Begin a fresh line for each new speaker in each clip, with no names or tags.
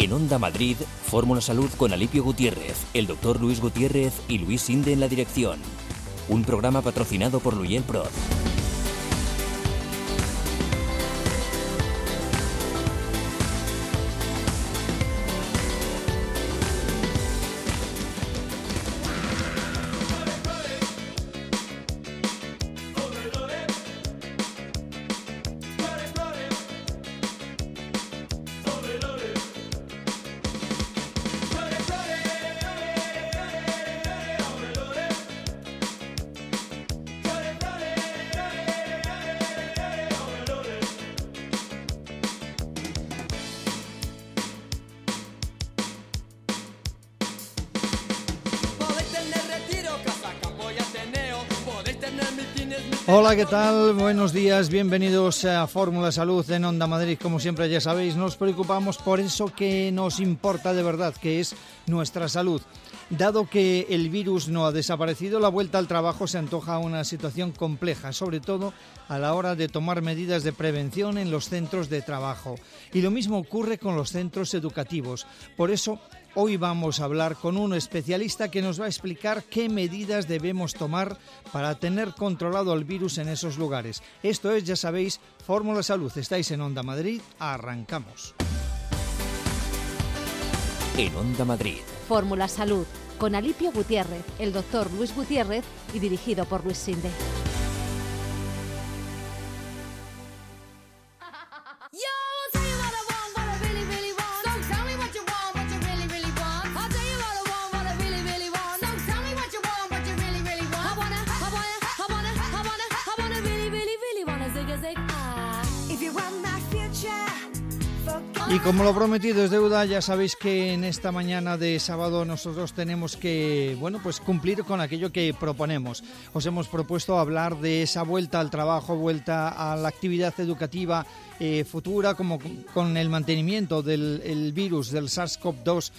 En Onda Madrid, Fórmula Salud con Alipio Gutiérrez, el doctor Luis Gutiérrez y Luis Sinde en la dirección. Un programa patrocinado por Luyel Prod.
Hola, ¿qué tal? Buenos días, bienvenidos a Fórmula Salud en Onda Madrid. Como siempre ya sabéis, nos preocupamos por eso que nos importa de verdad, que es nuestra salud. Dado que el virus no ha desaparecido, la vuelta al trabajo se antoja una situación compleja, sobre todo a la hora de tomar medidas de prevención en los centros de trabajo. Y lo mismo ocurre con los centros educativos. Por eso, hoy vamos a hablar con un especialista que nos va a explicar qué medidas debemos tomar para tener controlado el virus en esos lugares. Esto es, ya sabéis, Fórmula Salud. Estáis en Onda Madrid, arrancamos.
En Onda Madrid,
Fórmula Salud, con Alipio Gutiérrez, el doctor Luis Gutiérrez y dirigido por Luis Sinde.
Y como lo prometido es deuda, ya sabéis que en esta mañana de sábado nosotros tenemos que, pues cumplir con aquello que proponemos. Os hemos propuesto hablar de esa vuelta al trabajo, vuelta a la actividad educativa futura, como con el mantenimiento del virus, del SARS-CoV-2,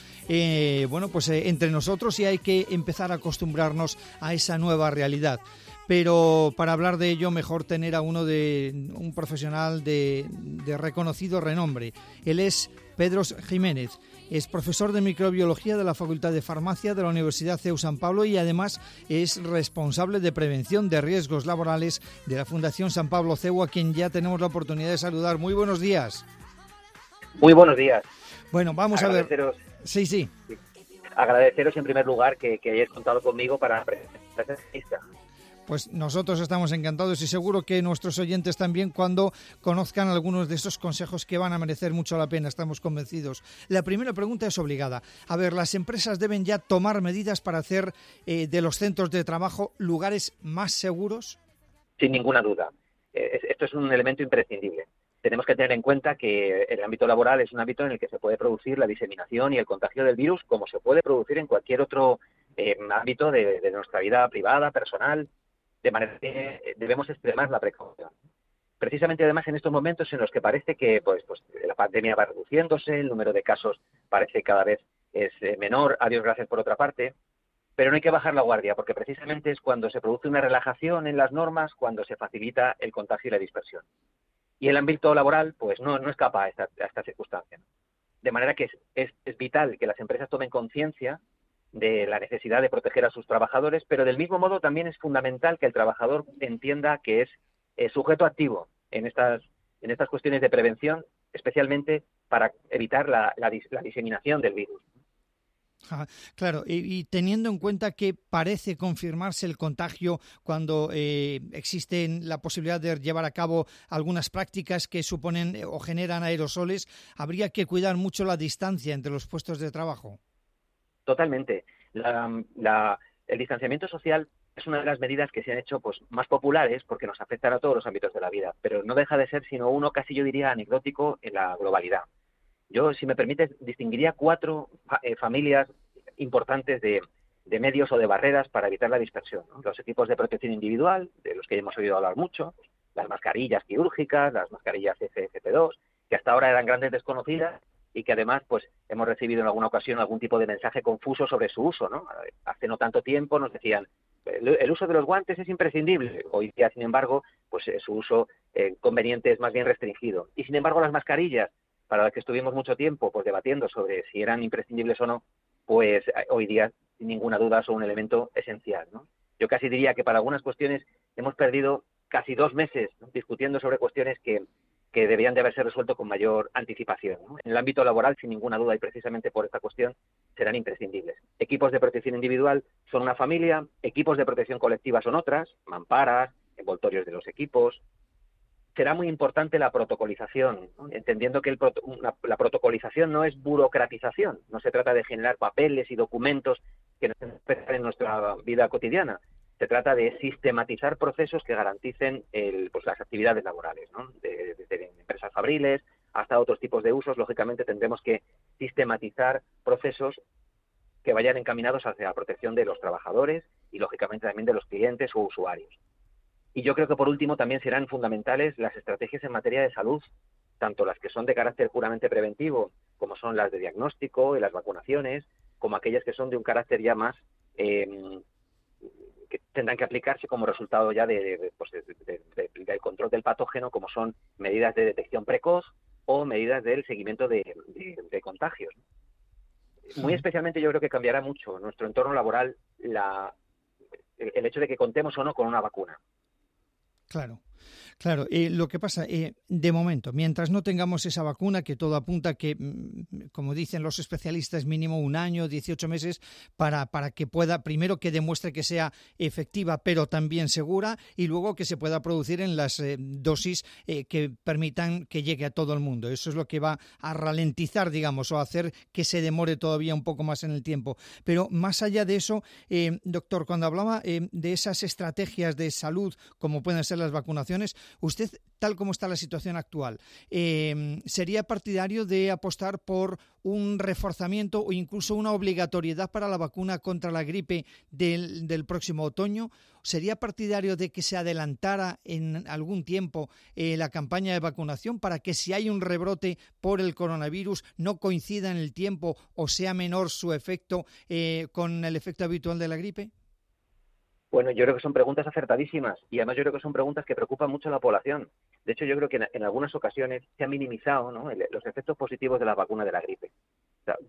entre nosotros, y hay que empezar a acostumbrarnos a esa nueva realidad. Pero para hablar de ello, mejor tener a un profesional de reconocido renombre. Él es Pedro Jiménez, es profesor de microbiología de la Facultad de Farmacia de la Universidad CEU San Pablo y además es responsable de prevención de riesgos laborales de la Fundación San Pablo CEU, a quien ya tenemos la oportunidad de saludar. Muy buenos días.
Muy buenos días.
Bueno, vamos a ver. Sí.
Agradeceros en primer lugar que hayáis contado conmigo para presentar esta entrevista.
Pues nosotros estamos encantados y seguro que nuestros oyentes también, cuando conozcan algunos de esos consejos que van a merecer mucho la pena, estamos convencidos. La primera pregunta es obligada. A ver, ¿las empresas deben ya tomar medidas para hacer de los centros de trabajo lugares más seguros?
Sin ninguna duda. Esto es un elemento imprescindible. Tenemos que tener en cuenta que el ámbito laboral es un ámbito en el que se puede producir la diseminación y el contagio del virus, como se puede producir en cualquier otro ámbito de nuestra vida privada, personal. De manera que debemos extremar la precaución. Precisamente, además, en estos momentos en los que parece que la pandemia va reduciéndose, el número de casos parece cada vez es menor, a Dios gracias por otra parte, pero no hay que bajar la guardia, porque precisamente es cuando se produce una relajación en las normas, cuando se facilita el contagio y la dispersión. Y el ámbito laboral no escapa a esta circunstancia. De manera que es vital que las empresas tomen conciencia de la necesidad de proteger a sus trabajadores, pero del mismo modo también es fundamental que el trabajador entienda que es sujeto activo en estas cuestiones de prevención, especialmente para evitar la diseminación del virus.
Claro, y teniendo en cuenta que parece confirmarse el contagio cuando existe la posibilidad de llevar a cabo algunas prácticas que suponen o generan aerosoles, habría que cuidar mucho la distancia entre los puestos de trabajo.
Totalmente. El distanciamiento social es una de las medidas que se han hecho más populares porque nos afectan a todos los ámbitos de la vida, pero no deja de ser sino uno casi, yo diría, anecdótico en la globalidad. Yo, si me permites, distinguiría 4 familias importantes de medios o de barreras para evitar la dispersión, ¿no? Los equipos de protección individual, de los que hemos oído hablar mucho, las mascarillas quirúrgicas, las mascarillas FFP2, que hasta ahora eran grandes desconocidas y que además hemos recibido en alguna ocasión algún tipo de mensaje confuso sobre su uso, ¿no? Hace no tanto tiempo nos decían el uso de los guantes es imprescindible. Hoy día, sin embargo, su uso conveniente es más bien restringido. Y sin embargo, las mascarillas, para la que estuvimos mucho tiempo pues debatiendo sobre si eran imprescindibles o no, pues hoy día, sin ninguna duda, son un elemento esencial, ¿no? Yo casi diría que para algunas cuestiones hemos perdido casi 2 meses, ¿no?, discutiendo sobre cuestiones que debían de haberse resuelto con mayor anticipación, ¿no? En el ámbito laboral, sin ninguna duda, y precisamente por esta cuestión, serán imprescindibles. Equipos de protección individual son una familia, equipos de protección colectiva son otras, mamparas, envoltorios de los equipos. Será muy importante la protocolización, ¿no?, entendiendo que la protocolización no es burocratización, no se trata de generar papeles y documentos que nos afecten en nuestra vida cotidiana. Se trata de sistematizar procesos que garanticen pues las actividades laborales, ¿no? Desde empresas fabriles hasta otros tipos de usos. Lógicamente tendremos que sistematizar procesos que vayan encaminados hacia la protección de los trabajadores y, lógicamente, también de los clientes o usuarios. Y yo creo que, por último, también serán fundamentales las estrategias en materia de salud, tanto las que son de carácter puramente preventivo, como son las de diagnóstico y las vacunaciones, como aquellas que son de un carácter ya más que tendrán que aplicarse como resultado ya del control del patógeno, como son medidas de detección precoz o medidas del seguimiento de contagios. Muy especialmente yo creo que cambiará mucho nuestro entorno laboral el hecho de que contemos o no con una vacuna.
Claro. Lo que pasa, de momento, mientras no tengamos esa vacuna, que todo apunta que, como dicen los especialistas, mínimo 1 año, 18 meses, para que pueda, primero que demuestre que sea efectiva, pero también segura, y luego que se pueda producir en las dosis que permitan que llegue a todo el mundo. Eso es lo que va a ralentizar, digamos, o hacer que se demore todavía un poco más en el tiempo. Pero más allá de eso, doctor, cuando hablaba de esas estrategias de salud, como pueden ser las vacunaciones, usted, tal como está la situación actual, ¿sería partidario de apostar por un reforzamiento o incluso una obligatoriedad para la vacuna contra la gripe del próximo otoño? ¿Sería partidario de que se adelantara en algún tiempo la campaña de vacunación para que, si hay un rebrote por el coronavirus, no coincida en el tiempo o sea menor su efecto con el efecto habitual de la gripe?
Bueno, yo creo que son preguntas acertadísimas y además yo creo que son preguntas que preocupan mucho a la población. De hecho, yo creo que en algunas ocasiones se han minimizado, ¿no?, los efectos positivos de la vacuna de la gripe. O sea,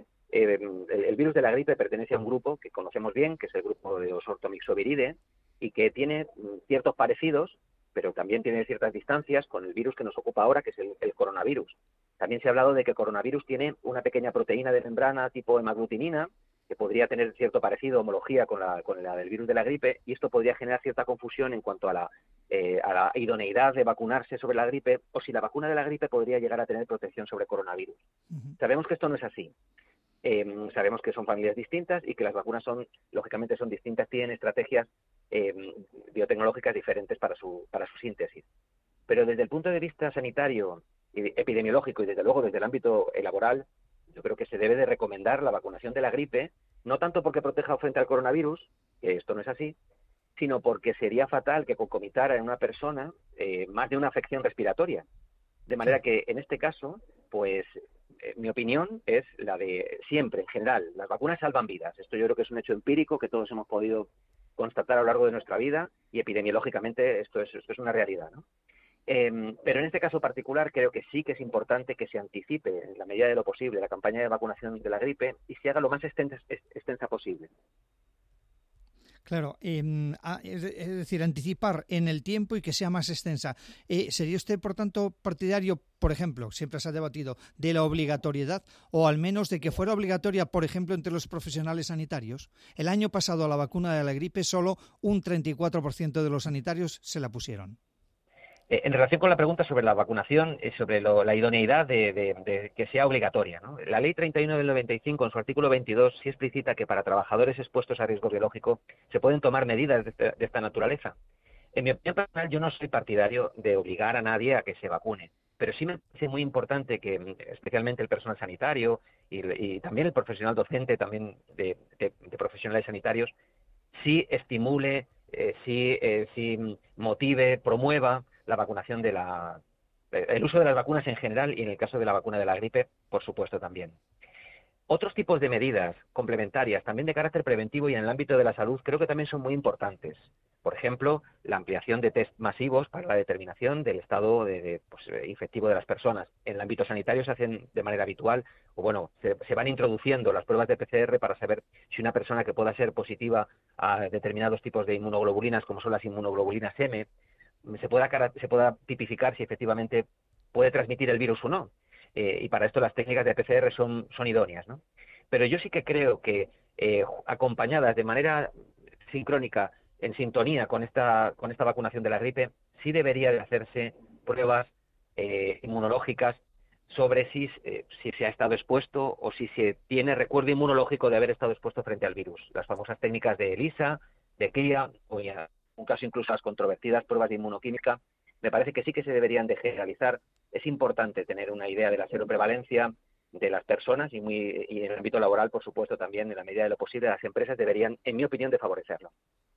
el virus de la gripe pertenece a un grupo que conocemos bien, que es el grupo de Osortomyxoviridae, y que tiene ciertos parecidos, pero también tiene ciertas distancias con el virus que nos ocupa ahora, que es el coronavirus. También se ha hablado de que el coronavirus tiene una pequeña proteína de membrana tipo hemaglutinina, que podría tener cierto parecido, homología con la del virus de la gripe, y esto podría generar cierta confusión en cuanto a la idoneidad de vacunarse sobre la gripe, o si la vacuna de la gripe podría llegar a tener protección sobre coronavirus. Sabemos que esto no es así. Sabemos que son familias distintas y que las vacunas lógicamente son distintas, tienen estrategias biotecnológicas diferentes para su síntesis. Pero desde el punto de vista sanitario, epidemiológico y desde luego desde el ámbito laboral, yo creo que se debe de recomendar la vacunación de la gripe, no tanto porque proteja frente al coronavirus, que esto no es así, sino porque sería fatal que concomitara en una persona más de una afección respiratoria. De manera que, en este caso, pues mi opinión es la de siempre, en general, las vacunas salvan vidas. Esto yo creo que es un hecho empírico que todos hemos podido constatar a lo largo de nuestra vida y epidemiológicamente esto es una realidad, ¿no? Pero en este caso particular creo que sí que es importante que se anticipe en la medida de lo posible la campaña de vacunación de la gripe y se haga lo más extensa posible.
Claro, es decir, anticipar en el tiempo y que sea más extensa. ¿Sería usted, por tanto, partidario, por ejemplo, siempre se ha debatido, de la obligatoriedad o al menos de que fuera obligatoria, por ejemplo, entre los profesionales sanitarios? El año pasado a la vacuna de la gripe solo un 34% de los sanitarios se la pusieron.
En relación con la pregunta sobre la vacunación, sobre la idoneidad de que sea obligatoria, ¿no? La Ley 31 del 95, en su artículo 22, sí explicita que para trabajadores expuestos a riesgo biológico se pueden tomar medidas de esta naturaleza. En mi opinión personal, yo no soy partidario de obligar a nadie a que se vacune, pero sí me parece muy importante que, especialmente el personal sanitario y también el profesional docente, también de profesionales sanitarios, sí estimule, sí motive, promueva la vacunación el uso de las vacunas en general y en el caso de la vacuna de la gripe, por supuesto también. Otros tipos de medidas complementarias, también de carácter preventivo y en el ámbito de la salud, creo que también son muy importantes. Por ejemplo, la ampliación de test masivos para la determinación del estado infectivo de las personas. En el ámbito sanitario se hacen de manera habitual, se van introduciendo las pruebas de PCR para saber si una persona que pueda ser positiva a determinados tipos de inmunoglobulinas, como son las inmunoglobulinas M, se pueda tipificar si efectivamente puede transmitir el virus o no. Y para esto las técnicas de PCR son idóneas, ¿no? Pero yo sí que creo que acompañadas de manera sincrónica, en sintonía con esta vacunación de la gripe, sí debería de hacerse pruebas inmunológicas sobre si se ha estado expuesto o si se tiene recuerdo inmunológico de haber estado expuesto frente al virus. Las famosas técnicas de ELISA, de CLIA, o en un caso incluso las controvertidas pruebas de inmunoquímica, me parece que sí que se deberían de generalizar. Es importante tener una idea de la seroprevalencia de las personas y en el ámbito laboral, por supuesto, también, en la medida de lo posible, las empresas deberían, en mi opinión, de favorecerlo.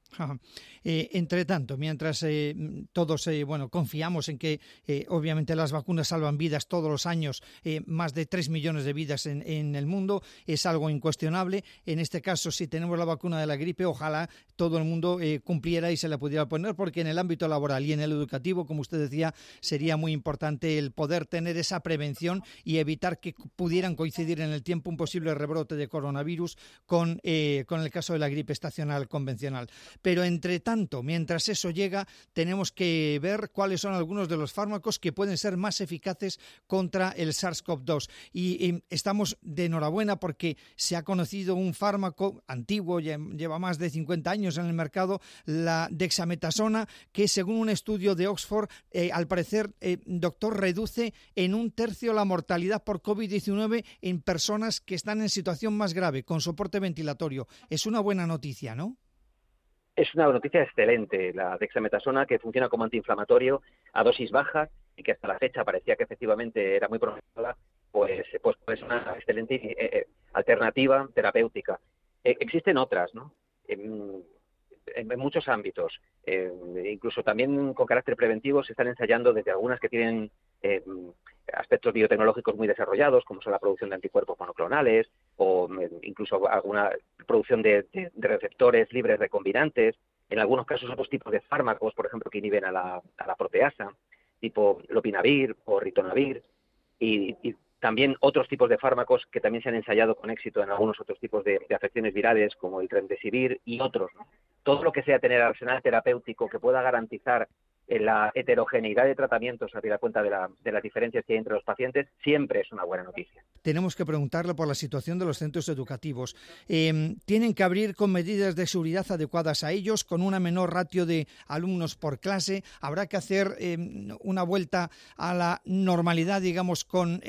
Entre tanto, mientras todos confiamos en que obviamente las vacunas salvan vidas todos los años, más de 3 millones de vidas en el mundo, es algo incuestionable. En este caso, si tenemos la vacuna de la gripe, ojalá todo el mundo cumpliera y se la pudiera poner, porque en el ámbito laboral y en el educativo, como usted decía, sería muy importante el poder tener esa prevención y evitar que pudieran coincidir en el tiempo un posible rebrote de coronavirus con el caso de la gripe estacional convencional. Pero entre tanto, mientras eso llega, tenemos que ver cuáles son algunos de los fármacos que pueden ser más eficaces contra el SARS-CoV-2. Y estamos de enhorabuena porque se ha conocido un fármaco antiguo, lleva más de 50 años en el mercado, la dexametasona, que según un estudio de Oxford, al parecer, doctor, reduce en 1/3 la mortalidad por COVID-19 en personas que están en situación más grave, con soporte ventilatorio. Es una buena noticia, ¿no?
Es una noticia excelente, la dexametasona, que funciona como antiinflamatorio a dosis bajas y que hasta la fecha parecía que efectivamente era muy prometedora, pues es una excelente alternativa terapéutica. Existen otras, ¿no? En muchos ámbitos, incluso también con carácter preventivo, se están ensayando desde algunas que tienen aspectos biotecnológicos muy desarrollados, como son la producción de anticuerpos monoclonales o incluso alguna producción de receptores libres recombinantes, en algunos casos otros tipos de fármacos, por ejemplo, que inhiben a la proteasa, tipo lopinavir o ritonavir, y también otros tipos de fármacos que también se han ensayado con éxito en algunos otros tipos de afecciones virales, como el remdesivir y otros, ¿no? Todo lo que sea tener arsenal terapéutico que pueda garantizar la heterogeneidad de tratamientos, a dar cuenta de las diferencias que hay entre los pacientes, siempre es una buena noticia.
Tenemos que preguntarle por la situación de los centros educativos. Tienen que abrir con medidas de seguridad adecuadas a ellos, con una menor ratio de alumnos por clase. Habrá que hacer una vuelta a la normalidad, digamos, con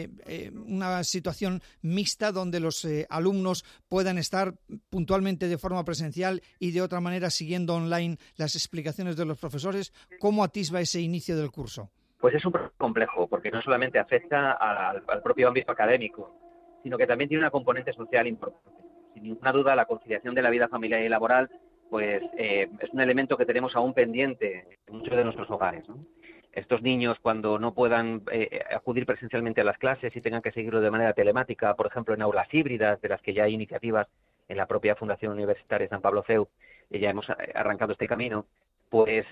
una situación mixta donde los alumnos puedan estar puntualmente de forma presencial y de otra manera siguiendo online las explicaciones de los profesores. ¿Cómo atisba ese inicio del curso?
Pues es un problema complejo, porque no solamente afecta al propio ámbito académico, sino que también tiene una componente social importante. Sin ninguna duda, la conciliación de la vida familiar y laboral pues es un elemento que tenemos aún pendiente en muchos de nuestros hogares, ¿no? Estos niños, cuando no puedan acudir presencialmente a las clases y tengan que seguirlo de manera telemática, por ejemplo, en aulas híbridas, de las que ya hay iniciativas en la propia Fundación Universitaria San Pablo CEU, ya hemos arrancado este camino, pues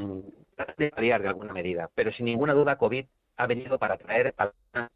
de variar de alguna medida. Pero sin ninguna duda COVID ha venido para traer a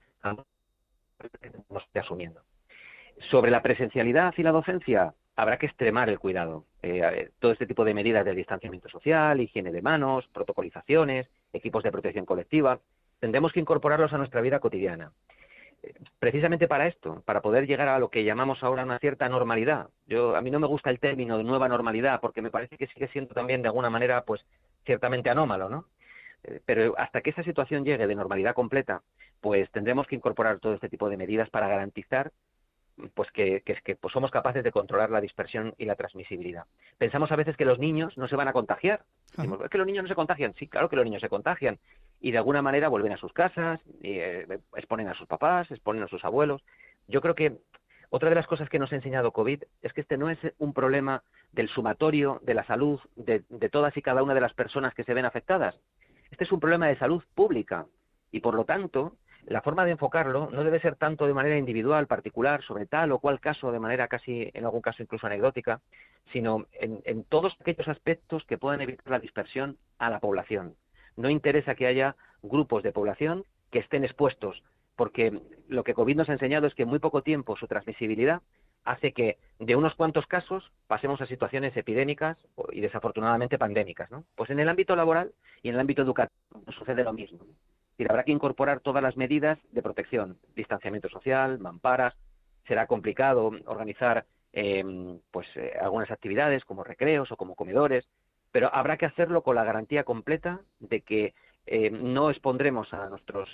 que estamos asumiendo. Sobre la presencialidad y la docencia, habrá que extremar el cuidado. Todo este tipo de medidas de distanciamiento social, higiene de manos, protocolizaciones, equipos de protección colectiva, tendremos que incorporarlos a nuestra vida cotidiana. Precisamente para esto, para poder llegar a lo que llamamos ahora una cierta normalidad. A mí no me gusta el término de nueva normalidad porque me parece que sigue siendo también de alguna manera pues ciertamente anómalo, ¿no? Pero hasta que esa situación llegue de normalidad completa, pues tendremos que incorporar todo este tipo de medidas para garantizar pues que pues somos capaces de controlar la dispersión y la transmisibilidad. Pensamos a veces que los niños no se van a contagiar. Decimos, ¿es que los niños no se contagian? Sí, claro que los niños se contagian. Y de alguna manera vuelven a sus casas, exponen a sus papás, exponen a sus abuelos. Yo creo que otra de las cosas que nos ha enseñado COVID es que este no es un problema del sumatorio de la salud de todas y cada una de las personas que se ven afectadas. Este es un problema de salud pública y, por lo tanto, La forma de enfocarlo no debe ser tanto de manera individual, particular, sobre tal o cual caso, de manera casi, en algún caso incluso anecdótica, sino en todos aquellos aspectos que puedan evitar la dispersión a la población. No interesa que haya grupos de población que estén expuestos, porque lo que COVID nos ha enseñado es que en muy poco tiempo su transmisibilidad hace que de unos cuantos casos pasemos a situaciones epidémicas y desafortunadamente pandémicas, ¿no? Pues en el ámbito laboral y en el ámbito educativo sucede lo mismo. Es decir, habrá que incorporar todas las medidas de protección, distanciamiento social, mamparas. Será complicado organizar algunas actividades como recreos o como comedores, pero habrá que hacerlo con la garantía completa de que no expondremos a nuestros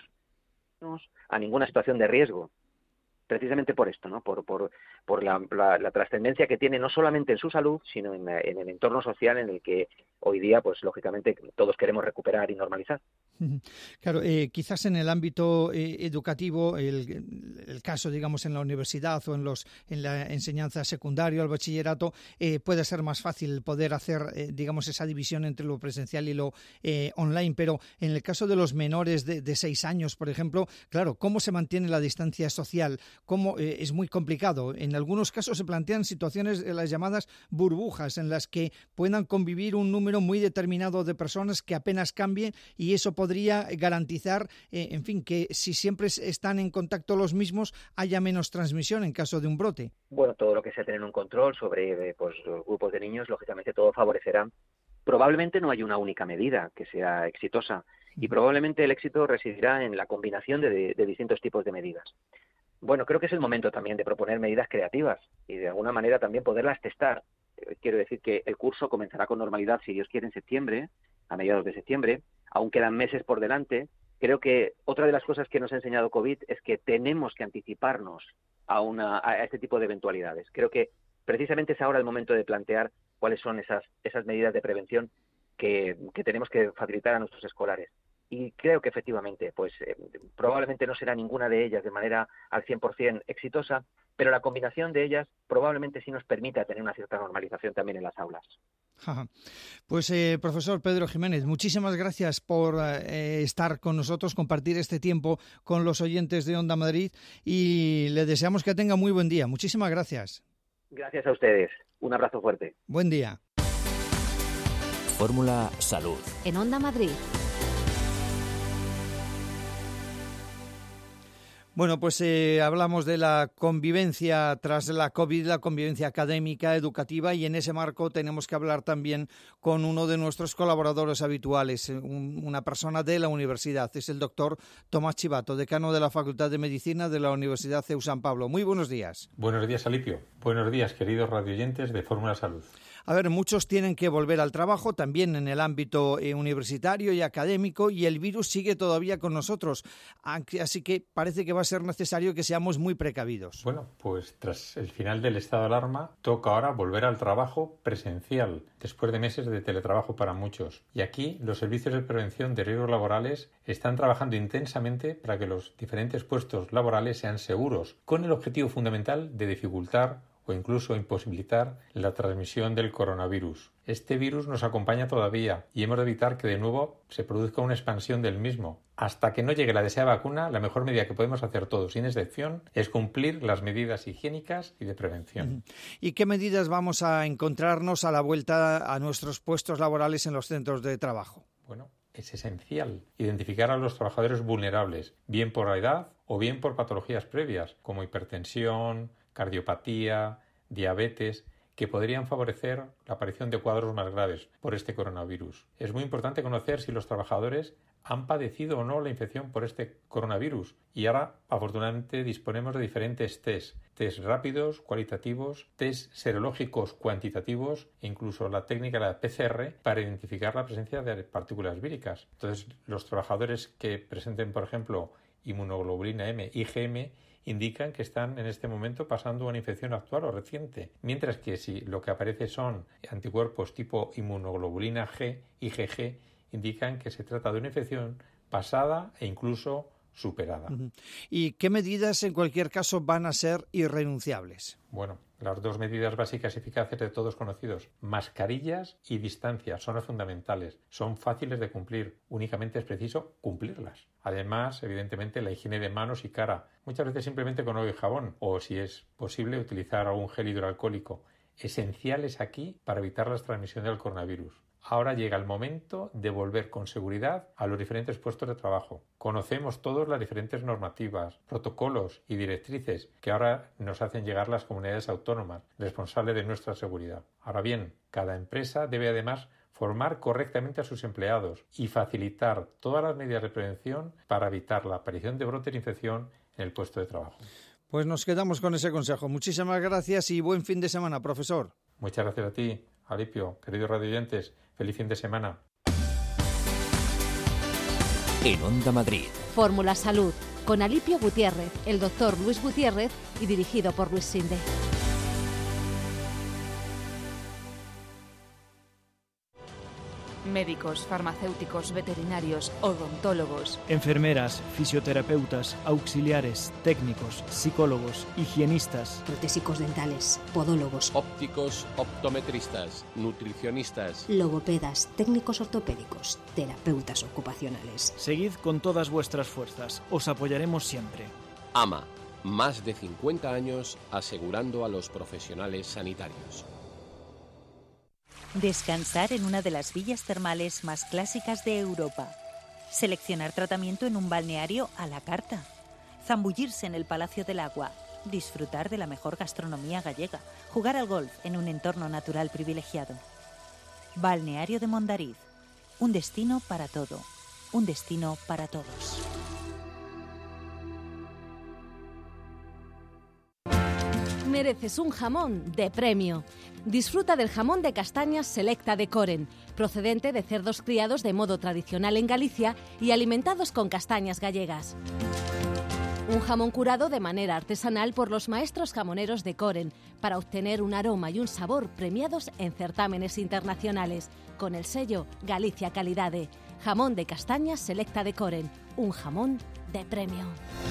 a ninguna situación de riesgo, precisamente por esto, ¿no? Por la trascendencia que tiene no solamente en su salud, sino en el entorno social en el que hoy día, pues lógicamente, todos queremos recuperar y normalizar.
Claro, quizás en el ámbito educativo, el caso, digamos, en la universidad o en la enseñanza secundaria o el bachillerato, puede ser más fácil poder hacer, digamos, esa división entre lo presencial y lo online, pero en el caso de los menores de 6 años, por ejemplo, claro, ¿cómo se mantiene la distancia social? Es muy complicado. En algunos casos se plantean situaciones, las llamadas burbujas, en las que puedan convivir un número muy determinado de personas que apenas cambien, y eso podría garantizar, en fin, que si siempre están en contacto los mismos, haya menos transmisión en caso de un brote.
Bueno, todo lo que sea tener un control sobre los grupos de niños, lógicamente todo favorecerá. Probablemente no hay una única medida que sea exitosa y probablemente el éxito residirá en la combinación de distintos tipos de medidas. Bueno, creo que es el momento también de proponer medidas creativas y de alguna manera también poderlas testar. Quiero decir que el curso comenzará con normalidad, si Dios quiere, en septiembre, a mediados de septiembre. Aún quedan meses por delante. Creo que otra de las cosas que nos ha enseñado COVID es que tenemos que anticiparnos a este tipo de eventualidades. Creo que precisamente es ahora el momento de plantear cuáles son esas medidas de prevención que tenemos que facilitar a nuestros escolares. Y creo que efectivamente, probablemente no será ninguna de ellas de manera al 100% exitosa, pero la combinación de ellas probablemente sí nos permita tener una cierta normalización también en las aulas.
Pues profesor Pedro Jiménez, muchísimas gracias por estar con nosotros, compartir este tiempo con los oyentes de Onda Madrid, y le deseamos que tenga muy buen día. Muchísimas gracias.
Gracias a ustedes. Un abrazo fuerte.
Buen día.
Fórmula Salud.
En Onda Madrid.
Bueno, pues hablamos de la convivencia tras la COVID, la convivencia académica, educativa, y en ese marco tenemos que hablar también con uno de nuestros colaboradores habituales, una persona de la universidad. Es el doctor Tomás Chivato, decano de la Facultad de Medicina de la Universidad CEU San Pablo. Muy buenos días.
Buenos días, Alipio. Buenos días, queridos radioyentes de Fórmula Salud.
A ver, muchos tienen que volver al trabajo, también en el ámbito universitario y académico, y el virus sigue todavía con nosotros. Así que parece que va a ser necesario que seamos muy precavidos.
Bueno, pues tras el final del estado de alarma, toca ahora volver al trabajo presencial, después de meses de teletrabajo para muchos. Y aquí los servicios de prevención de riesgos laborales están trabajando intensamente para que los diferentes puestos laborales sean seguros, con el objetivo fundamental de dificultar o incluso imposibilitar la transmisión del coronavirus. Este virus nos acompaña todavía y hemos de evitar que de nuevo se produzca una expansión del mismo. Hasta que no llegue la deseada vacuna, la mejor medida que podemos hacer todos, sin excepción, es cumplir las medidas higiénicas y de prevención.
¿Y qué medidas vamos a encontrarnos a la vuelta a nuestros puestos laborales en los centros de trabajo?
Bueno, es esencial identificar a los trabajadores vulnerables, bien por la edad o bien por patologías previas, como hipertensión, cardiopatía, diabetes, que podrían favorecer la aparición de cuadros más graves por este coronavirus. Es muy importante conocer si los trabajadores han padecido o no la infección por este coronavirus, y ahora afortunadamente disponemos de diferentes test rápidos, cualitativos, test serológicos cuantitativos e incluso la técnica de la PCR para identificar la presencia de partículas víricas. Entonces, los trabajadores que presenten, por ejemplo, inmunoglobulina M, IgM, indican que están en este momento pasando una infección actual o reciente, mientras que si lo que aparece son anticuerpos tipo inmunoglobulina G, IgG, indican que se trata de una infección pasada e incluso superada.
¿Y qué medidas en cualquier caso van a ser irrenunciables?
Bueno, Las dos medidas básicas eficaces de todos conocidos, mascarillas y distancia, son las fundamentales. Son fáciles de cumplir, únicamente es preciso cumplirlas. Además, evidentemente, la higiene de manos y cara, muchas veces simplemente con agua y jabón, o si es posible, utilizar algún gel hidroalcohólico, esenciales aquí para evitar la transmisión del coronavirus. Ahora llega el momento de volver con seguridad a los diferentes puestos de trabajo. Conocemos todos las diferentes normativas, protocolos y directrices que ahora nos hacen llegar las comunidades autónomas, responsables de nuestra seguridad. Ahora bien, cada empresa debe además formar correctamente a sus empleados y facilitar todas las medidas de prevención para evitar la aparición de brotes de infección en el puesto de trabajo.
Pues nos quedamos con ese consejo. Muchísimas gracias y buen fin de semana, profesor.
Muchas gracias a ti, Alipio, queridos radioyentes. Feliz fin de semana.
En Onda Madrid.
Fórmula Salud, con Alipio Gutiérrez, el doctor Luis Gutiérrez y dirigido por Luis Sinde.
Médicos, farmacéuticos, veterinarios, odontólogos,
enfermeras, fisioterapeutas, auxiliares, técnicos, psicólogos, higienistas,
protésicos dentales, podólogos,
ópticos, optometristas, nutricionistas,
logopedas, técnicos ortopédicos, terapeutas ocupacionales.
Seguid con todas vuestras fuerzas, os apoyaremos siempre.
AMA, más de 50 años asegurando a los profesionales sanitarios.
Descansar en una de las villas termales más clásicas de Europa. Seleccionar tratamiento en un balneario a la carta. Zambullirse en el Palacio del Agua. Disfrutar de la mejor gastronomía gallega. Jugar al golf en un entorno natural privilegiado. Balneario de Mondariz. Un destino para todo. Un destino para todos.
Mereces un jamón de premio. Disfruta del jamón de castañas Selecta de Coren, procedente de cerdos criados de modo tradicional en Galicia y alimentados con castañas gallegas. Un jamón curado de manera artesanal por los maestros jamoneros de Coren para obtener un aroma y un sabor premiados en certámenes internacionales, con el sello Galicia Calidade. Jamón de castañas Selecta de Coren, un jamón de premio.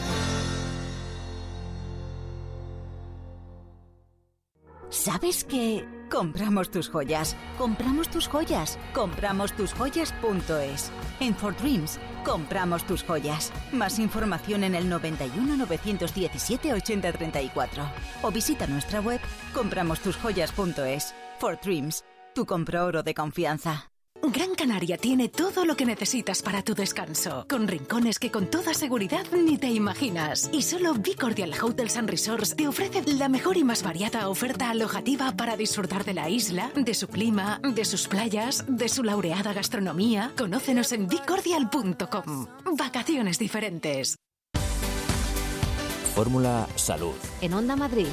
¿Sabes qué? Compramos tus joyas, compramos tus joyas, comramostusjoyas.es. En For Dreams, compramos tus joyas. Más información en el 91 917 8034 o visita nuestra web comramostusjoyas.es. For Dreams, tu compra-oro de confianza.
Gran Canaria tiene todo lo que necesitas para tu descanso, con rincones que con toda seguridad ni te imaginas. Y solo Be Cordial Hotels and Resorts te ofrece la mejor y más variada oferta alojativa para disfrutar de la isla, de su clima, de sus playas, de su laureada gastronomía. Conócenos en becordial.com. Vacaciones diferentes.
Fórmula Salud.
En Onda Madrid.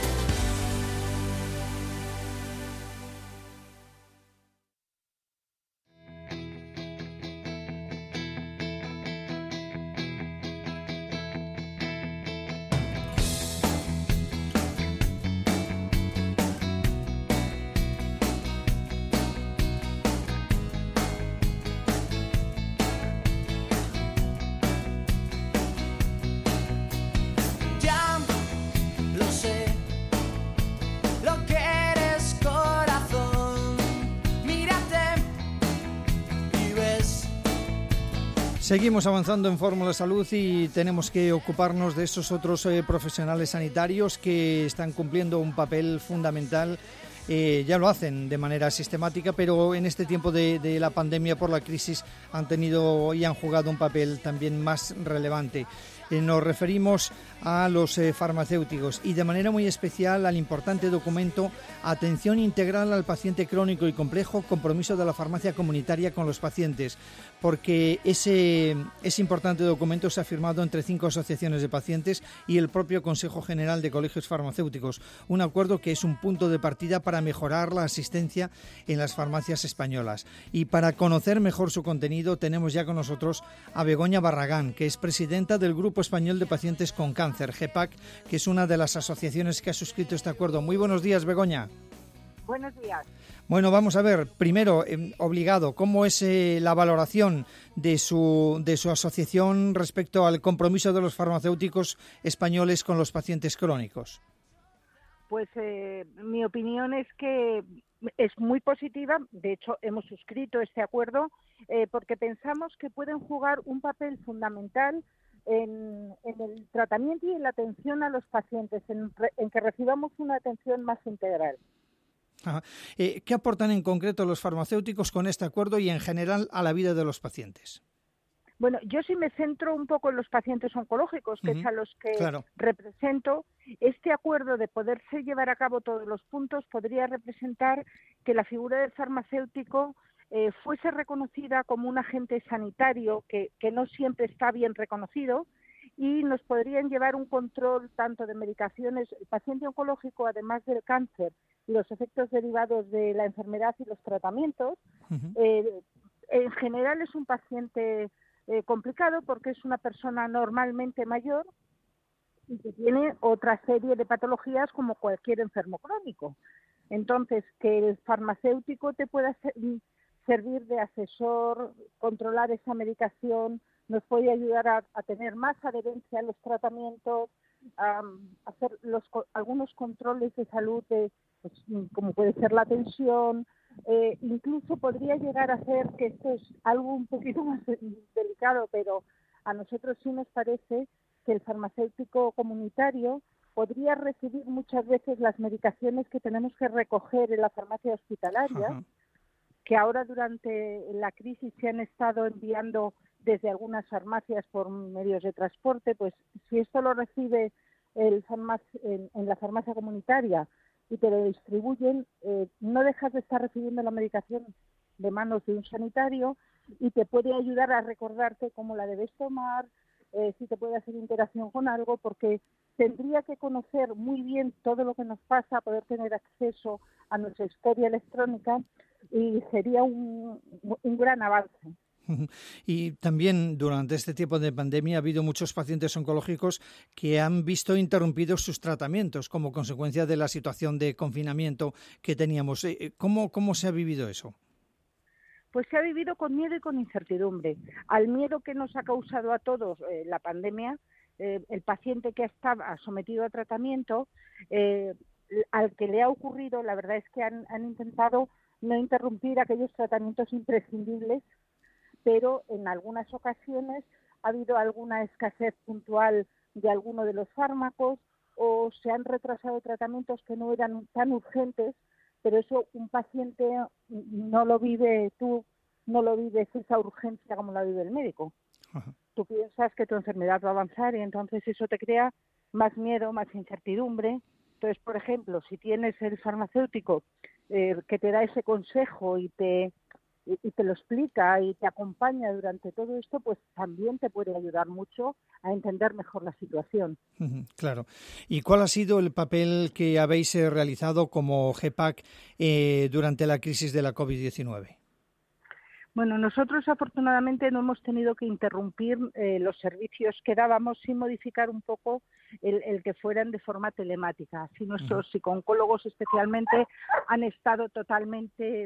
Seguimos avanzando en Fórmula Salud y tenemos que ocuparnos de esos otros profesionales sanitarios que están cumpliendo un papel fundamental. Ya lo hacen de manera sistemática, pero en este tiempo de la pandemia por la crisis han tenido y han jugado un papel también más relevante. Nos referimos a los farmacéuticos y de manera muy especial al importante documento Atención Integral al Paciente Crónico y Complejo, compromiso de la farmacia comunitaria con los pacientes, porque ese importante documento se ha firmado entre 5 asociaciones de pacientes y el propio Consejo General de Colegios Farmacéuticos, un acuerdo que es un punto de partida para mejorar la asistencia en las farmacias españolas. Y para conocer mejor su contenido tenemos ya con nosotros a Begoña Barragán, que es presidenta del Grupo Español de Pacientes con Cáncer, GEPAC, que es una de las asociaciones que ha suscrito este acuerdo. Muy buenos días, Begoña.
Buenos días.
Bueno, vamos a ver, primero, obligado, ¿cómo es la valoración de su asociación respecto al compromiso de los farmacéuticos españoles con los pacientes crónicos?
Pues mi opinión es que es muy positiva. De hecho, hemos suscrito este acuerdo porque pensamos que pueden jugar un papel fundamental en el tratamiento y en la atención a los pacientes, en que recibamos una atención más integral.
¿Qué aportan en concreto los farmacéuticos con este acuerdo y en general a la vida de los pacientes?
Bueno, yo sí me centro un poco en los pacientes oncológicos, que es a los que represento. Este acuerdo de poderse llevar a cabo todos los puntos podría representar que la figura del farmacéutico fuese reconocida como un agente sanitario que no siempre está bien reconocido, y nos podrían llevar un control tanto de medicaciones. El paciente oncológico, además del cáncer y los efectos derivados de la enfermedad y los tratamientos, en general es un paciente complicado porque es una persona normalmente mayor y que tiene otra serie de patologías como cualquier enfermo crónico. Entonces, que el farmacéutico te pueda servir de asesor, controlar esa medicación, nos puede ayudar a tener más adherencia a los tratamientos, a hacer algunos controles de salud, pues, como puede ser la tensión. Incluso podría llegar a ser, que esto es algo un poquito más delicado, pero a nosotros sí nos parece que el farmacéutico comunitario podría recibir muchas veces las medicaciones que tenemos que recoger en la farmacia hospitalaria, que ahora durante la crisis se han estado enviando desde algunas farmacias por medios de transporte. Pues si esto lo recibe en la farmacia comunitaria y te lo distribuyen, no dejas de estar recibiendo la medicación de manos de un sanitario y te puede ayudar a recordarte cómo la debes tomar, si te puede hacer interacción con algo, porque tendría que conocer muy bien todo lo que nos pasa, poder tener acceso a nuestra historia electrónica, y sería un gran avance.
Y también durante este tiempo de pandemia ha habido muchos pacientes oncológicos que han visto interrumpidos sus tratamientos como consecuencia de la situación de confinamiento que teníamos. ¿Cómo se ha vivido eso?
Pues se ha vivido con miedo y con incertidumbre. Al miedo que nos ha causado a todos la pandemia, el paciente que estaba sometido a tratamiento, al que le ha ocurrido, la verdad es que han intentado no interrumpir aquellos tratamientos imprescindibles, pero en algunas ocasiones ha habido alguna escasez puntual de alguno de los fármacos, o se han retrasado tratamientos que no eran tan urgentes, pero eso un paciente no lo vive, tú no lo vives esa urgencia como la vive el médico. Tú piensas que tu enfermedad va a avanzar y entonces eso te crea más miedo, más incertidumbre. Entonces, por ejemplo, si tienes el farmacéutico que te da ese consejo y te lo explica y te acompaña durante todo esto, pues también te puede ayudar mucho a entender mejor la situación.
Claro. ¿Y cuál ha sido el papel que habéis realizado como GEPAC durante la crisis de la COVID-19?
Bueno, nosotros afortunadamente no hemos tenido que interrumpir los servicios que dábamos, sin modificar un poco el que fueran de forma telemática. Así nuestros psicooncólogos especialmente han estado totalmente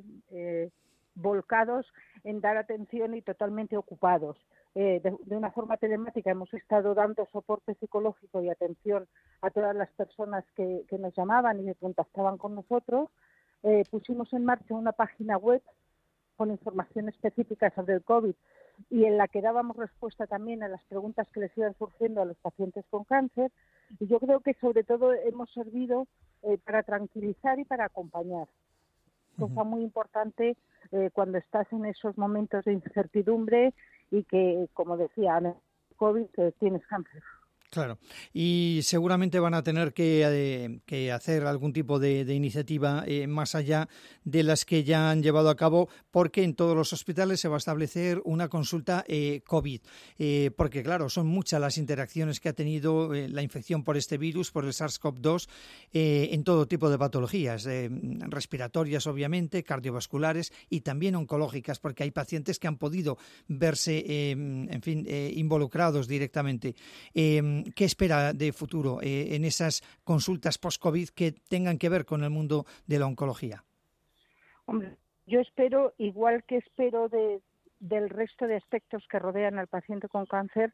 volcados en dar atención y totalmente ocupados. De una forma telemática hemos estado dando soporte psicológico y atención a todas las personas que nos llamaban y que contactaban con nosotros. Pusimos en marcha una página web con información específica sobre el COVID y en la que dábamos respuesta también a las preguntas que les iban surgiendo a los pacientes con cáncer. Y yo creo que sobre todo hemos servido para tranquilizar y para acompañar. Cosa muy importante cuando estás en esos momentos de incertidumbre y que, como decía, en el COVID tienes cáncer.
Claro, y seguramente van a tener que hacer algún tipo de iniciativa más allá de las que ya han llevado a cabo, porque en todos los hospitales se va a establecer una consulta COVID, porque claro, son muchas las interacciones que ha tenido la infección por este virus, por el SARS-CoV-2, en todo tipo de patologías, respiratorias obviamente, cardiovasculares y también oncológicas, porque hay pacientes que han podido verse, involucrados directamente. ¿Qué espera de futuro en esas consultas post-COVID que tengan que ver con el mundo de la oncología?
Hombre, yo espero, igual que espero del resto de aspectos que rodean al paciente con cáncer,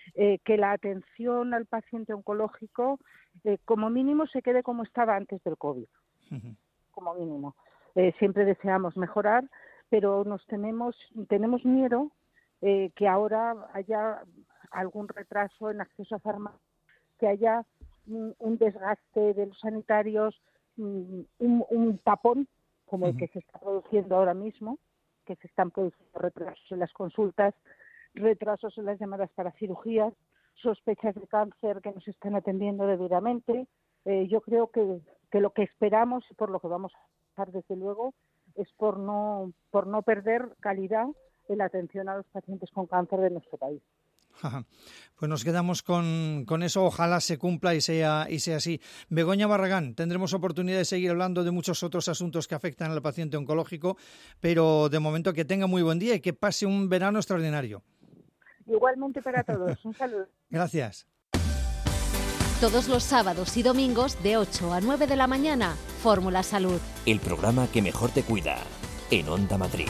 que la atención al paciente oncológico, como mínimo, se quede como estaba antes del COVID, como mínimo. Siempre deseamos mejorar, pero tenemos miedo que ahora haya algún retraso en acceso a farmacia, que haya un desgaste de los sanitarios, un tapón como el que se está produciendo ahora mismo, que se están produciendo retrasos en las consultas, retrasos en las llamadas para cirugías, sospechas de cáncer que nos están atendiendo debidamente. Yo creo que lo que esperamos y por lo que vamos a hacer desde luego es por no perder calidad en la atención a los pacientes con cáncer de nuestro país.
Pues nos quedamos con eso, ojalá se cumpla y sea así. Begoña Barragán, tendremos oportunidad de seguir hablando de muchos otros asuntos que afectan al paciente oncológico, pero de momento que tenga muy buen día y que pase un verano extraordinario.
Igualmente para todos, un saludo.
Gracias.
Todos los sábados y domingos de 8 a 9 de la mañana, Fórmula Salud.
El programa que mejor te cuida, en Onda Madrid.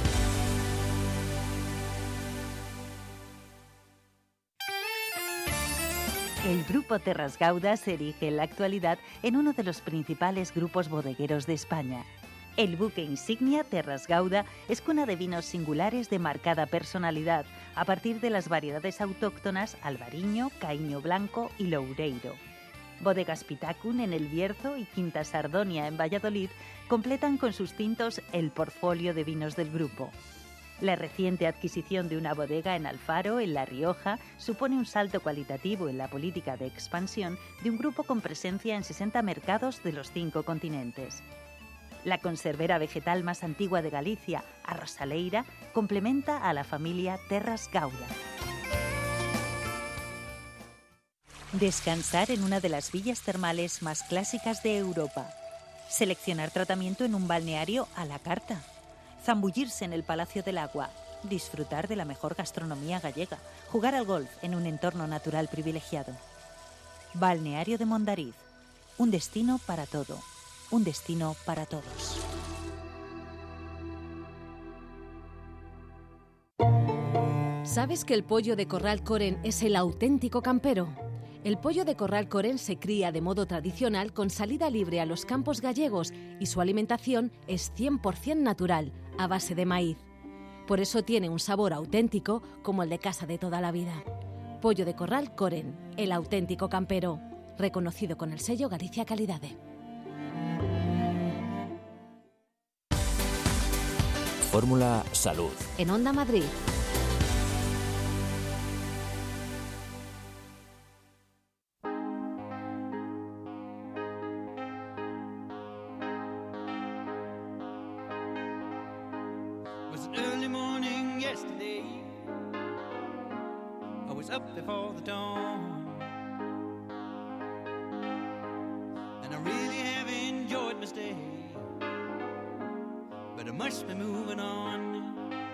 El Grupo Terras Gauda se erige en la actualidad en uno de los principales grupos bodegueros de España. El buque insignia Terras Gauda es cuna de vinos singulares de marcada personalidad, a partir de las variedades autóctonas Albariño, Caíño Blanco y Loureiro. Bodegas Pitacun en El Bierzo y Quinta Sardonia en Valladolid completan con sus tintos el portfolio de vinos del grupo. La reciente adquisición de una bodega en Alfaro, en La Rioja, supone un salto cualitativo en la política de expansión de un grupo con presencia en 60 mercados de los 5 continentes. La conservera vegetal más antigua de Galicia, Arrosaleira, complementa a la familia Terras Gauda. Descansar en una de las villas termales más clásicas de Europa. Seleccionar tratamiento en un balneario a la carta. Zambullirse en el Palacio del Agua, disfrutar de la mejor gastronomía gallega, jugar al golf en un entorno natural privilegiado. Balneario de Mondariz, un destino para todo, un destino para todos.
¿Sabes que el pollo de corral Coren es el auténtico campero? El pollo de corral Coren se cría de modo tradicional con salida libre a los campos gallegos y su alimentación es 100% natural, a base de maíz. Por eso tiene un sabor auténtico como el de casa de toda la vida. Pollo de corral Coren, el auténtico campero, reconocido con el sello Galicia Calidade.
Fórmula Salud.
En Onda Madrid.
Up before the dawn, and I really have enjoyed my stay, but I must be moving on.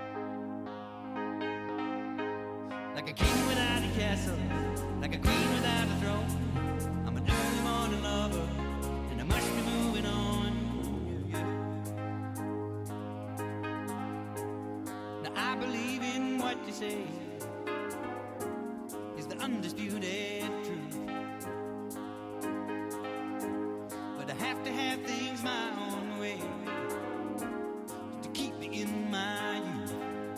Like a king without a castle, like a queen without a throne, I'm an early morning lover, and I must be moving on. Now I believe in what you say, undisputed truth, but I have to have things my own way to keep me in my youth.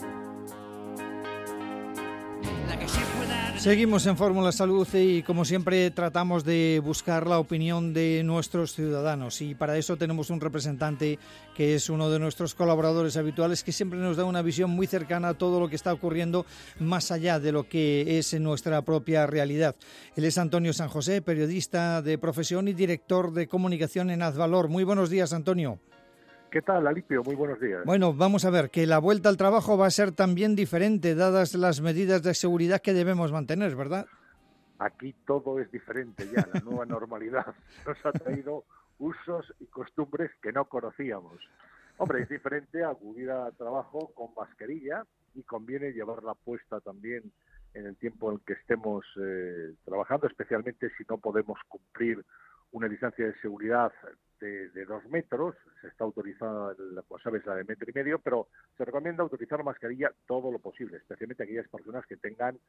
Like a ship without a...
Seguimos en Fórmula Salud y como siempre tratamos de buscar la opinión de nuestros ciudadanos y para eso tenemos un representante que es uno de nuestros colaboradores habituales que siempre nos da una visión muy cercana a todo lo que está ocurriendo más allá de lo que es nuestra propia realidad. Él es Antonio San José, periodista de profesión y director de comunicación en Azvalor. Muy buenos días, Antonio.
¿Qué tal, Alipio? Muy buenos días.
Bueno, vamos a ver, que la vuelta al trabajo va a ser también diferente, dadas las medidas de seguridad que debemos mantener, ¿verdad?
Aquí todo es diferente ya, la nueva normalidad nos ha traído usos y costumbres que no conocíamos. Hombre, es diferente acudir al trabajo con mascarilla y conviene llevarla puesta también en el tiempo en que estemos trabajando, especialmente si no podemos cumplir una distancia de seguridad de 2 metros, se está autorizada, como sabes, la de 1,5 metros, pero se recomienda utilizar mascarilla todo lo posible, especialmente aquellas personas que tengan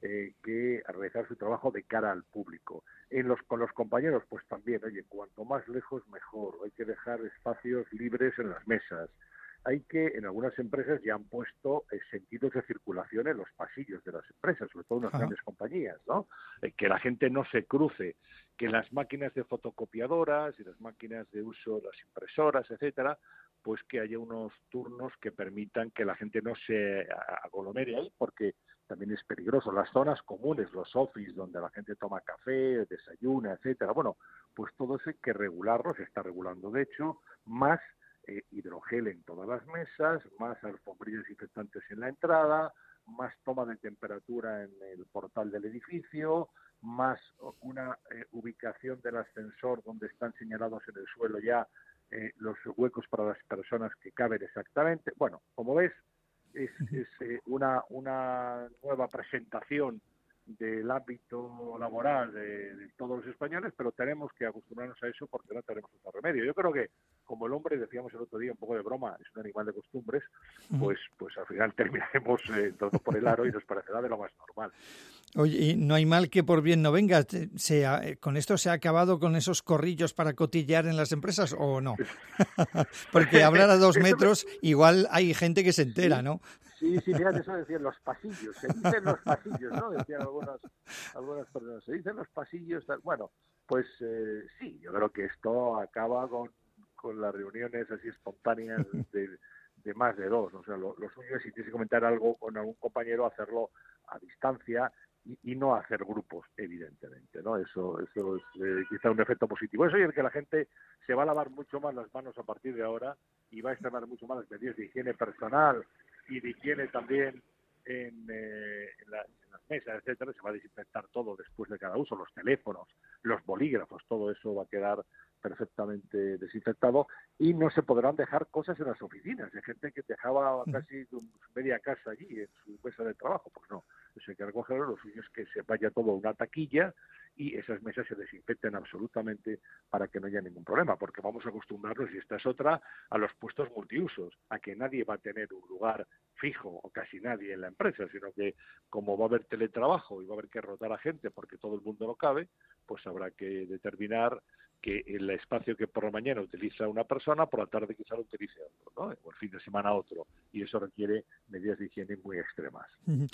que realizar su trabajo de cara al público. Con los compañeros, pues también, oye, cuanto más lejos mejor, hay que dejar espacios libres en las mesas. En algunas empresas ya han puesto sentidos de circulación en los pasillos de las empresas, sobre todo en las grandes compañías, ¿no? Que la gente no se cruce, que las máquinas de fotocopiadoras y las máquinas de uso, las impresoras, etcétera, pues que haya unos turnos que permitan que la gente no se aglomere ahí, porque también es peligroso. Las zonas comunes, los office, donde la gente toma café, desayuna, etcétera, bueno, pues todo eso hay que regularlo, se está regulando de hecho, más hidrogel en todas las mesas, más alfombrillas desinfectantes en la entrada, más toma de temperatura en el portal del edificio, más una ubicación del ascensor donde están señalados en el suelo ya los huecos para las personas que caben exactamente. Bueno, como ves, es una nueva presentación del ámbito laboral de todos los españoles, pero tenemos que acostumbrarnos a eso porque no tenemos otro remedio. Yo creo que, como el hombre, decíamos el otro día un poco de broma, es un animal de costumbres, pues al final terminaremos entrando por el aro y nos parecerá de lo más normal.
Oye, y no hay mal que por bien no venga. ¿Con esto se ha acabado con esos corrillos para cotillear en las empresas o no? Porque hablar a 2 metros, igual hay gente que se entera, ¿no?
Sí, fíjate, eso decían los pasillos, se dicen los pasillos, ¿no? Decían algunas personas, se dicen los pasillos, tal. Bueno, pues sí, yo creo que esto acaba con las reuniones así espontáneas de más de 2, o sea, lo suyo es, si tienes que comentar algo con algún compañero, hacerlo a distancia y no hacer grupos, evidentemente, ¿no? Eso es quizá un efecto positivo. Eso y el que la gente se va a lavar mucho más las manos a partir de ahora y va a extremar mucho más las medidas de higiene personal y de higiene también en las mesas, etcétera. Se va a desinfectar todo después de cada uso, los teléfonos, los bolígrafos, todo eso va a quedar perfectamente desinfectado y no se podrán dejar cosas en las oficinas. Hay gente que dejaba casi media casa allí en su mesa de trabajo, pues no, eso hay que recogerlo. Lo suyo es que se vaya todo a una taquilla y esas mesas se desinfecten absolutamente para que no haya ningún problema, porque vamos a acostumbrarnos, y esta es otra, a los puestos multiusos, a que nadie va a tener un lugar fijo, o casi nadie en la empresa, sino que como va a haber teletrabajo y va a haber que rotar a gente porque todo el mundo no cabe, pues habrá que determinar que el espacio que por la mañana utiliza una persona, por la tarde quizá lo utilice otro, ¿no? O el fin de semana otro, y eso requiere medidas de higiene muy extremas.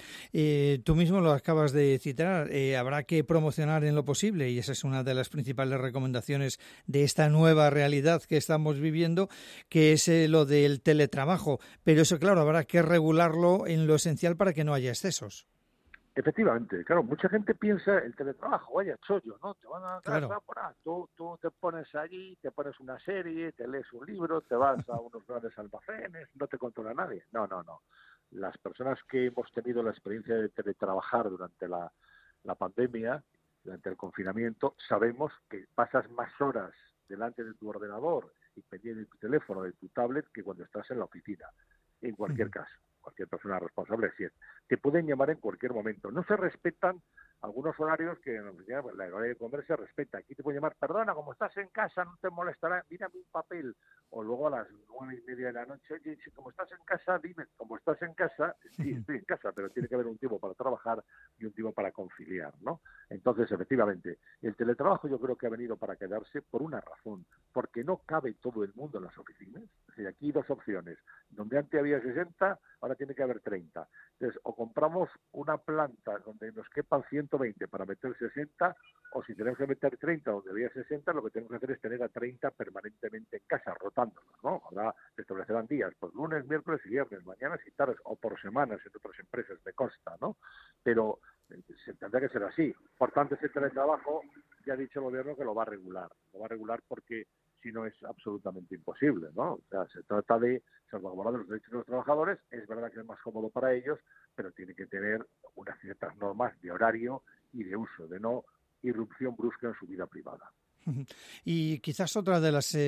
Tú mismo lo acabas de citar, habrá que promocionar en lo posible, y esa es una de las principales recomendaciones de esta nueva realidad que estamos viviendo, que es lo del teletrabajo, pero eso, claro, habrá que regularlo en lo esencial para que no haya excesos.
Efectivamente, claro, mucha gente piensa el teletrabajo, vaya chollo, ¿no? Te van a casa, claro. Tú te pones allí, te pones una serie, te lees un libro, te vas a unos grandes almacenes, no te controla nadie. No. Las personas que hemos tenido la experiencia de teletrabajar durante la pandemia, durante el confinamiento, sabemos que pasas más horas delante de tu ordenador y pendiente de tu teléfono, de tu tablet, que cuando estás en la oficina, en cualquier caso. Cualquier persona responsable, sí es. Te pueden llamar en cualquier momento. No se respetan algunos horarios que la hora de comer se respeta. Aquí te pueden llamar, perdona, como estás en casa, no te molestará, mírame un papel. O luego a las 9:30 de la noche, oye, si como estás en casa, dime, como estás en casa, sí, estoy en casa, pero tiene que haber un tiempo para trabajar y un tiempo para conciliar, ¿no? Entonces, efectivamente, el teletrabajo yo creo que ha venido para quedarse por una razón, porque no cabe todo el mundo en las oficinas. O sea, aquí hay 2 opciones. Donde antes había 60, ahora tiene que haber 30. Entonces, o compramos una planta donde nos quepan 120 para meter 60, o si tenemos que meter 30 donde había 60, lo que tenemos que hacer es tener a 30 permanentemente en casa, rotándonos, ¿no? Ahora se establecerán días, pues lunes, miércoles y viernes, mañanas y tardes, o por semanas en otras empresas, me consta, ¿no? Pero se tendrá que ser así. Por tanto, ese teletrabajo, ya ha dicho el gobierno que lo va a regular. Lo va a regular porque si no es absolutamente imposible, ¿no? O sea, se trata de salvaguardar los derechos de los trabajadores. Es verdad que es más cómodo para ellos, pero tiene que tener unas ciertas normas de horario y de uso, de no irrupción brusca en su vida privada.
Y quizás otra de las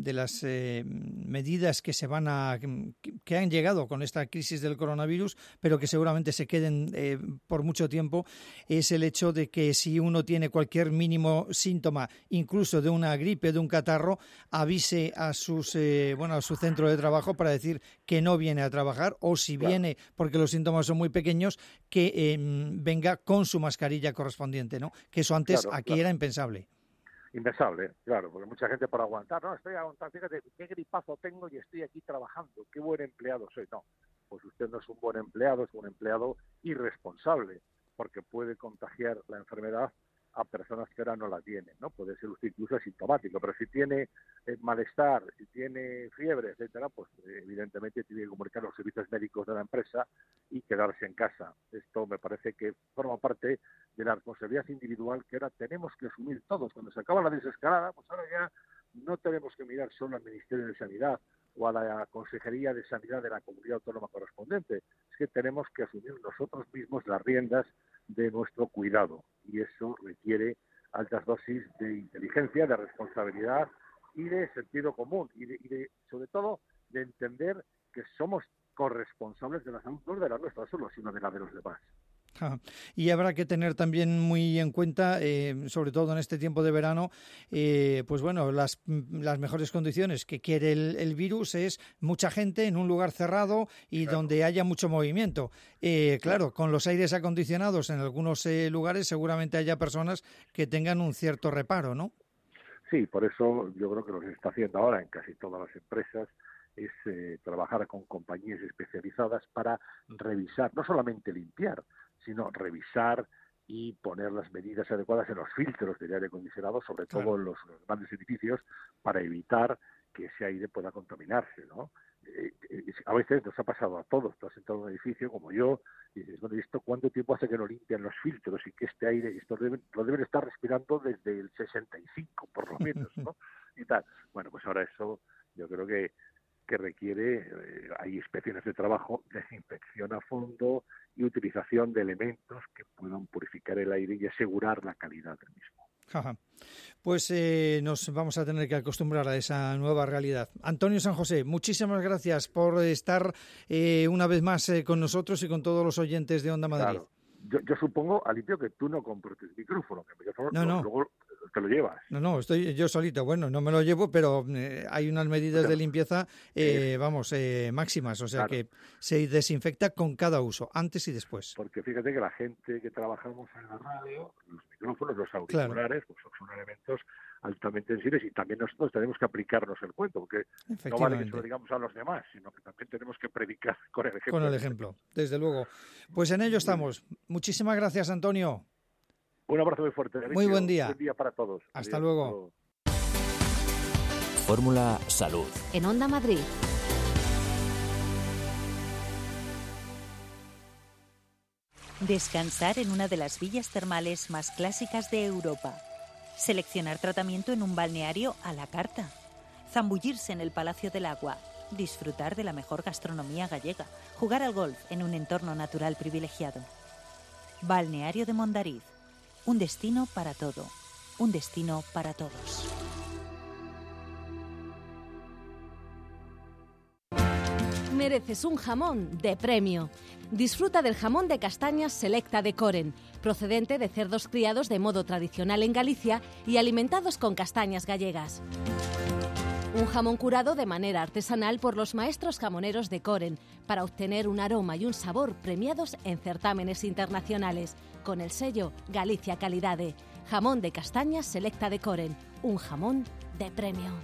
medidas que que han llegado con esta crisis del coronavirus, pero que seguramente se queden por mucho tiempo, es el hecho de que si uno tiene cualquier mínimo síntoma, incluso de una gripe, de un catarro, avise a su centro de trabajo para decir que no viene a trabajar, o si viene porque los síntomas son muy pequeños, que venga con su mascarilla correspondiente, ¿no? Que eso antes aquí era impensable.
Impensable, claro, porque mucha gente por aguantar, no, estoy aguantando, fíjate, qué gripazo tengo y estoy aquí trabajando, qué buen empleado soy. No, pues usted no es un buen empleado, es un empleado irresponsable, porque puede contagiar la enfermedad a personas que ahora no la tienen, ¿no? Puede ser usted incluso asintomático, pero si tiene malestar, si tiene fiebre, etcétera, pues evidentemente tiene que comunicar los servicios médicos de la empresa y quedarse en casa. Esto me parece que forma parte de la responsabilidad individual que ahora tenemos que asumir todos. Cuando se acaba la desescalada, pues ahora ya no tenemos que mirar solo al Ministerio de Sanidad o a la Consejería de Sanidad de la comunidad autónoma correspondiente. Es que tenemos que asumir nosotros mismos las riendas de nuestro cuidado, y eso requiere altas dosis de inteligencia, de responsabilidad y de sentido común y sobre todo de entender que somos corresponsables de la salud, no de la nuestra solo, sino de la de los demás.
Y habrá que tener también muy en cuenta, sobre todo en este tiempo de verano, pues bueno, las mejores condiciones que quiere el virus es mucha gente en un lugar cerrado y donde haya mucho movimiento. Claro, con los aires acondicionados en algunos lugares seguramente haya personas que tengan un cierto reparo, ¿no?
Sí, por eso yo creo que lo que se está haciendo ahora en casi todas las empresas es trabajar con compañías especializadas para revisar, no solamente limpiar, sino revisar y poner las medidas adecuadas en los filtros del aire acondicionado, sobre todo en los grandes edificios, para evitar que ese aire pueda contaminarse, ¿no? A veces nos ha pasado a todos, tú has entrado en un edificio como yo y dices, bueno, ¿y esto cuánto tiempo hace que no limpian los filtros y que este aire, lo deben estar respirando desde el 65 por lo menos, ¿no? Y tal. Bueno, pues ahora eso yo creo que requiere, hay inspecciones de trabajo, desinfección a fondo y utilización de elementos que puedan purificar el aire y asegurar la calidad del mismo.
Ajá. Pues nos vamos a tener que acostumbrar a esa nueva realidad. Antonio San José, muchísimas gracias por estar una vez más con nosotros y con todos los oyentes de Onda Madrid.
Claro. Yo supongo, Alipio, que tú no compartes micrófono, que el micrófono
no.
Luego te lo llevas.
No, estoy yo solito. Bueno, no me lo llevo, pero hay unas medidas de limpieza, máximas, o sea que se desinfecta con cada uso, antes y después.
Porque fíjate que la gente que trabajamos en la radio, los micrófonos, los auriculares, pues son elementos altamente sensibles y también nosotros tenemos que aplicarnos el cuento, porque no vale que se lo digamos a los demás, sino que también tenemos que predicar con el ejemplo.
Con el ejemplo, desde luego. Pues en ello estamos. Muchísimas gracias, Antonio.
Un abrazo muy fuerte. Enrique.
Muy buen día.
Buen día para todos.
Hasta luego.
Fórmula Salud.
En Onda Madrid.
Descansar en una de las villas termales más clásicas de Europa. Seleccionar tratamiento en un balneario a la carta. Zambullirse en el Palacio del Agua. Disfrutar de la mejor gastronomía gallega. Jugar al golf en un entorno natural privilegiado. Balneario de Mondariz. Un destino para todo. Un destino para todos.
Mereces un jamón de premio. Disfruta del jamón de castañas Selecta de Coren, procedente de cerdos criados de modo tradicional en Galicia y alimentados con castañas gallegas. Un jamón curado de manera artesanal por los maestros jamoneros de Coren para obtener un aroma y un sabor premiados en certámenes internacionales, con el sello Galicia Calidade. Jamón de castañas Selecta de Coren, un jamón de premio.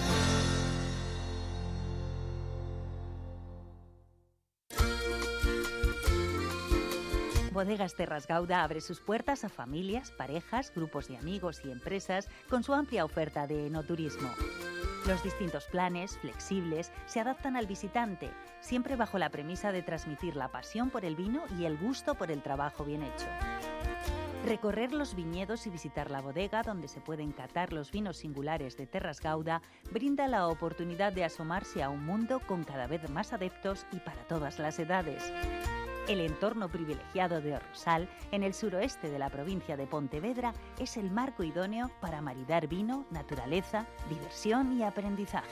Bodegas Terras Gauda abre sus puertas a familias, parejas, grupos de amigos y empresas con su amplia oferta de enoturismo. Los distintos planes, flexibles, se adaptan al visitante, siempre bajo la premisa de transmitir la pasión por el vino y el gusto por el trabajo bien hecho. Recorrer los viñedos y visitar la bodega donde se pueden catar los vinos singulares de Terras Gauda brinda la oportunidad de asomarse a un mundo con cada vez más adeptos y para todas las edades. El entorno privilegiado de Orrosal, en el suroeste de la provincia de Pontevedra, es el marco idóneo para maridar vino, naturaleza, diversión y aprendizaje.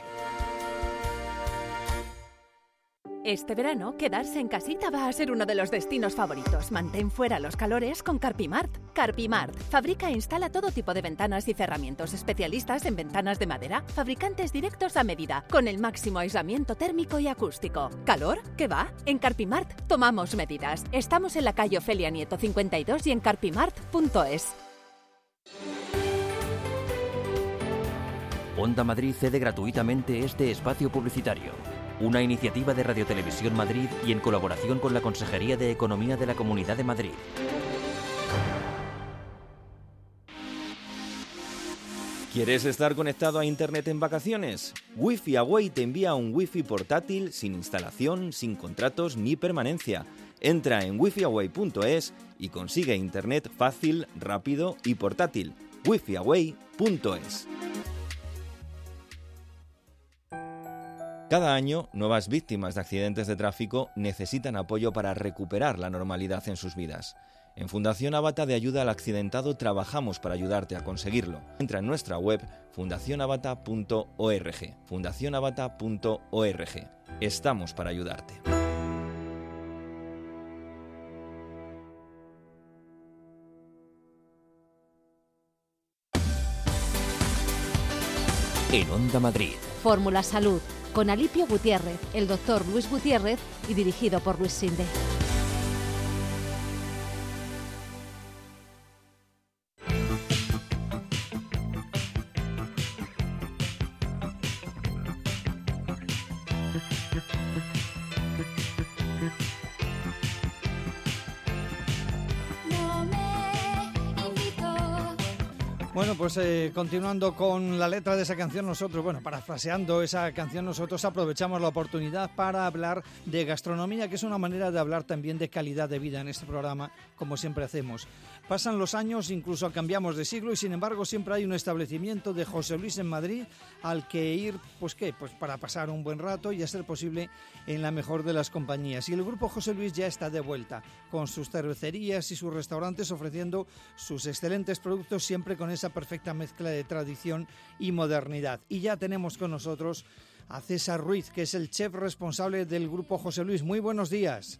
Este verano, quedarse en casita va a ser uno de los destinos favoritos. Mantén fuera los calores con Carpimart. Carpimart fabrica e instala todo tipo de ventanas y cerramientos, especialistas en ventanas de madera, fabricantes directos a medida, con el máximo aislamiento térmico y acústico. ¿Calor? ¿Qué va? En Carpimart tomamos medidas. Estamos en la calle Ofelia Nieto 52 y en carpimart.es.
Onda Madrid cede gratuitamente este espacio publicitario. Una iniciativa de Radio Televisión Madrid y en colaboración con la Consejería de Economía de la Comunidad de Madrid.
¿Quieres estar conectado a Internet en vacaciones? Wi-Fi Away te envía un Wi-Fi portátil sin instalación, sin contratos ni permanencia. Entra en wifiaway.es y consigue Internet fácil, rápido y portátil. wifiaway.es. Cada año, nuevas víctimas de accidentes de tráfico necesitan apoyo para recuperar la normalidad en sus vidas. En Fundación Abata de Ayuda al Accidentado trabajamos para ayudarte a conseguirlo. Entra en nuestra web fundacionabata.org. fundacionabata.org. Estamos para ayudarte.
En Onda Madrid.
Fórmula Salud, con Alipio Gutiérrez, el doctor Luis Gutiérrez y dirigido por Luis Sinde.
Bueno, pues continuando con la letra de esa canción, nosotros, parafraseando esa canción, nosotros aprovechamos la oportunidad para hablar de gastronomía, que es una manera de hablar también de calidad de vida en este programa, como siempre hacemos. Pasan los años, incluso cambiamos de siglo y sin embargo siempre hay un establecimiento de José Luis en Madrid al que ir, pues para pasar un buen rato y a ser posible en la mejor de las compañías. Y el Grupo José Luis ya está de vuelta con sus cervecerías y sus restaurantes ofreciendo sus excelentes productos siempre con esa perfecta mezcla de tradición y modernidad. Y ya tenemos con nosotros a César Ruiz, que es el chef responsable del Grupo José Luis. Muy buenos días.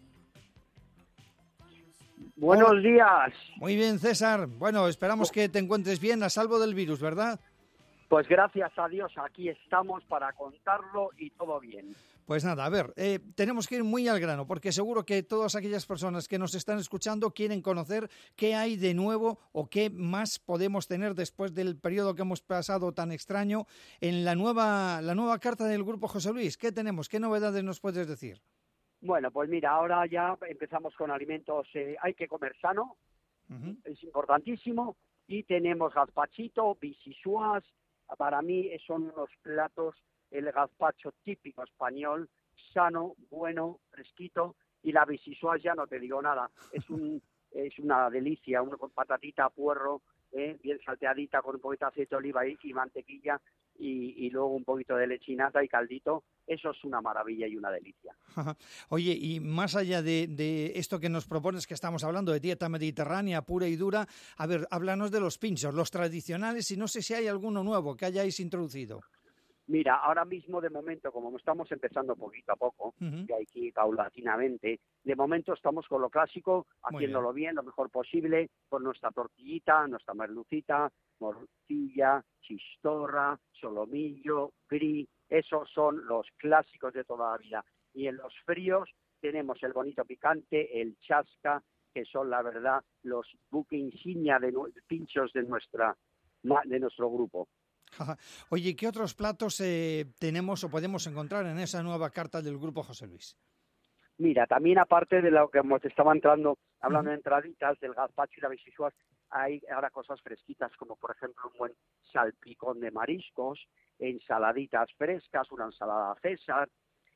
Buenos días.
Muy bien, César. Bueno, esperamos que te encuentres bien, a salvo del virus, ¿verdad?
Pues gracias a Dios, aquí estamos para contarlo y todo bien.
Pues nada, a ver, tenemos que ir muy al grano, porque seguro que todas aquellas personas que nos están escuchando quieren conocer qué hay de nuevo o qué más podemos tener después del periodo que hemos pasado tan extraño en la nueva carta del Grupo José Luis. ¿Qué tenemos? ¿Qué novedades nos puedes decir?
Bueno, pues mira, ahora ya empezamos con alimentos, hay que comer sano, es importantísimo, y tenemos gazpachito, bisisuas, para mí son unos platos, el gazpacho típico español, sano, bueno, fresquito, y la bisisuas ya no te digo nada, es una delicia, con patatita, puerro, bien salteadita con un poquito de aceite de oliva y mantequilla, y luego un poquito de lechinata y caldito. Eso es una maravilla y una delicia.
Oye, y más allá de esto que nos propones, que estamos hablando de dieta mediterránea pura y dura, a ver, háblanos de los pinchos, los tradicionales, y no sé si hay alguno nuevo que hayáis introducido.
Mira, ahora mismo de momento, como estamos empezando poquito a poco, y hay que ir paulatinamente, de momento estamos con lo clásico, haciéndolo bien, lo mejor posible, con nuestra tortillita, nuestra merlucita, morcilla, chistorra, solomillo, brie, esos son los clásicos de toda la vida. Y en los fríos tenemos el bonito picante, el chasca, que son la verdad los buque insignia de pinchos de nuestro grupo.
Oye, ¿qué otros platos tenemos o podemos encontrar en esa nueva carta del Grupo José Luis?
Mira, también aparte de lo que te estaba hablando de entraditas, del gazpacho y la bisisuas, hay ahora cosas fresquitas, como por ejemplo un buen salpicón de mariscos, ensaladitas frescas, una ensalada César,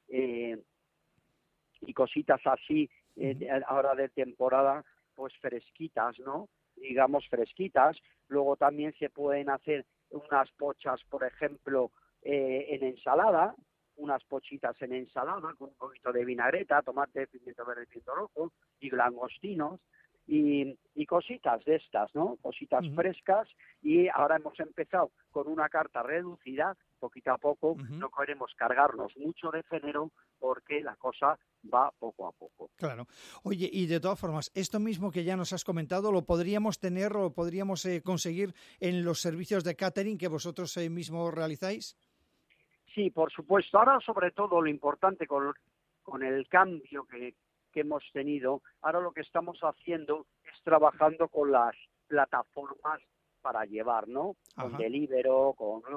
y cositas así, ahora de temporada, pues fresquitas, ¿no? Digamos fresquitas. Luego también se pueden hacer unas pochas, por ejemplo, en ensalada, unas pochitas en ensalada con un poquito de vinagreta, tomate, pimiento verde, pimiento rojo y langostinos y cositas de estas, ¿no? Cositas frescas, y ahora hemos empezado con una carta reducida, poquito a poco, no queremos cargarnos mucho de género porque la cosa va poco a poco.
Claro. Oye, y de todas formas, esto mismo que ya nos has comentado, ¿lo podríamos tener o podríamos conseguir en los servicios de catering que vosotros mismos realizáis?
Sí, por supuesto. Ahora, sobre todo, lo importante con el cambio que hemos tenido, ahora lo que estamos haciendo es trabajando con las plataformas para llevar, ¿no? Con Deliveroo,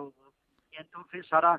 y entonces ahora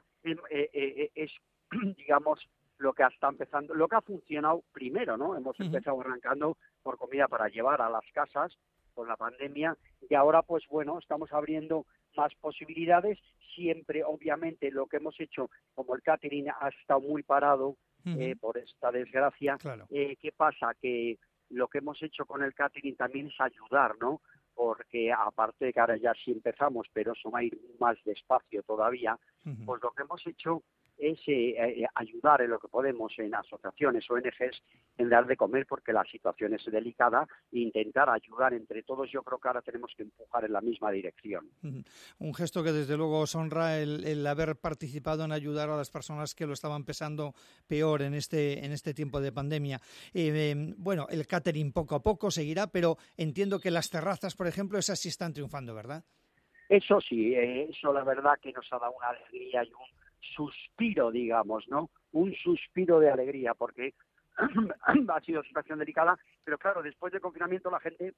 es, digamos, lo que está empezando, lo que ha funcionado primero, ¿no? Hemos empezado arrancando por comida para llevar a las casas con la pandemia, y ahora, pues bueno, estamos abriendo más posibilidades. Siempre, obviamente, lo que hemos hecho, como el catering ha estado muy parado por esta desgracia,
claro.
¿Qué pasa? Que lo que hemos hecho con el catering también es ayudar, ¿no? Porque aparte de que ahora ya sí empezamos, pero eso va a ir más despacio todavía, pues lo que hemos hecho es ayudar en lo que podemos en asociaciones, ONGs, en dar de comer, porque la situación es delicada, e intentar ayudar entre todos. Yo creo que ahora tenemos que empujar en la misma dirección.
Un gesto que desde luego os honra el haber participado en ayudar a las personas que lo estaban pasando peor en este tiempo de pandemia. Bueno, el catering poco a poco seguirá, pero entiendo que las terrazas, por ejemplo, esas sí están triunfando, ¿verdad?
Eso sí, eso la verdad que nos ha dado una alegría y un suspiro, digamos, ¿no? Un suspiro de alegría, porque ha sido una situación delicada, pero claro, después del confinamiento la gente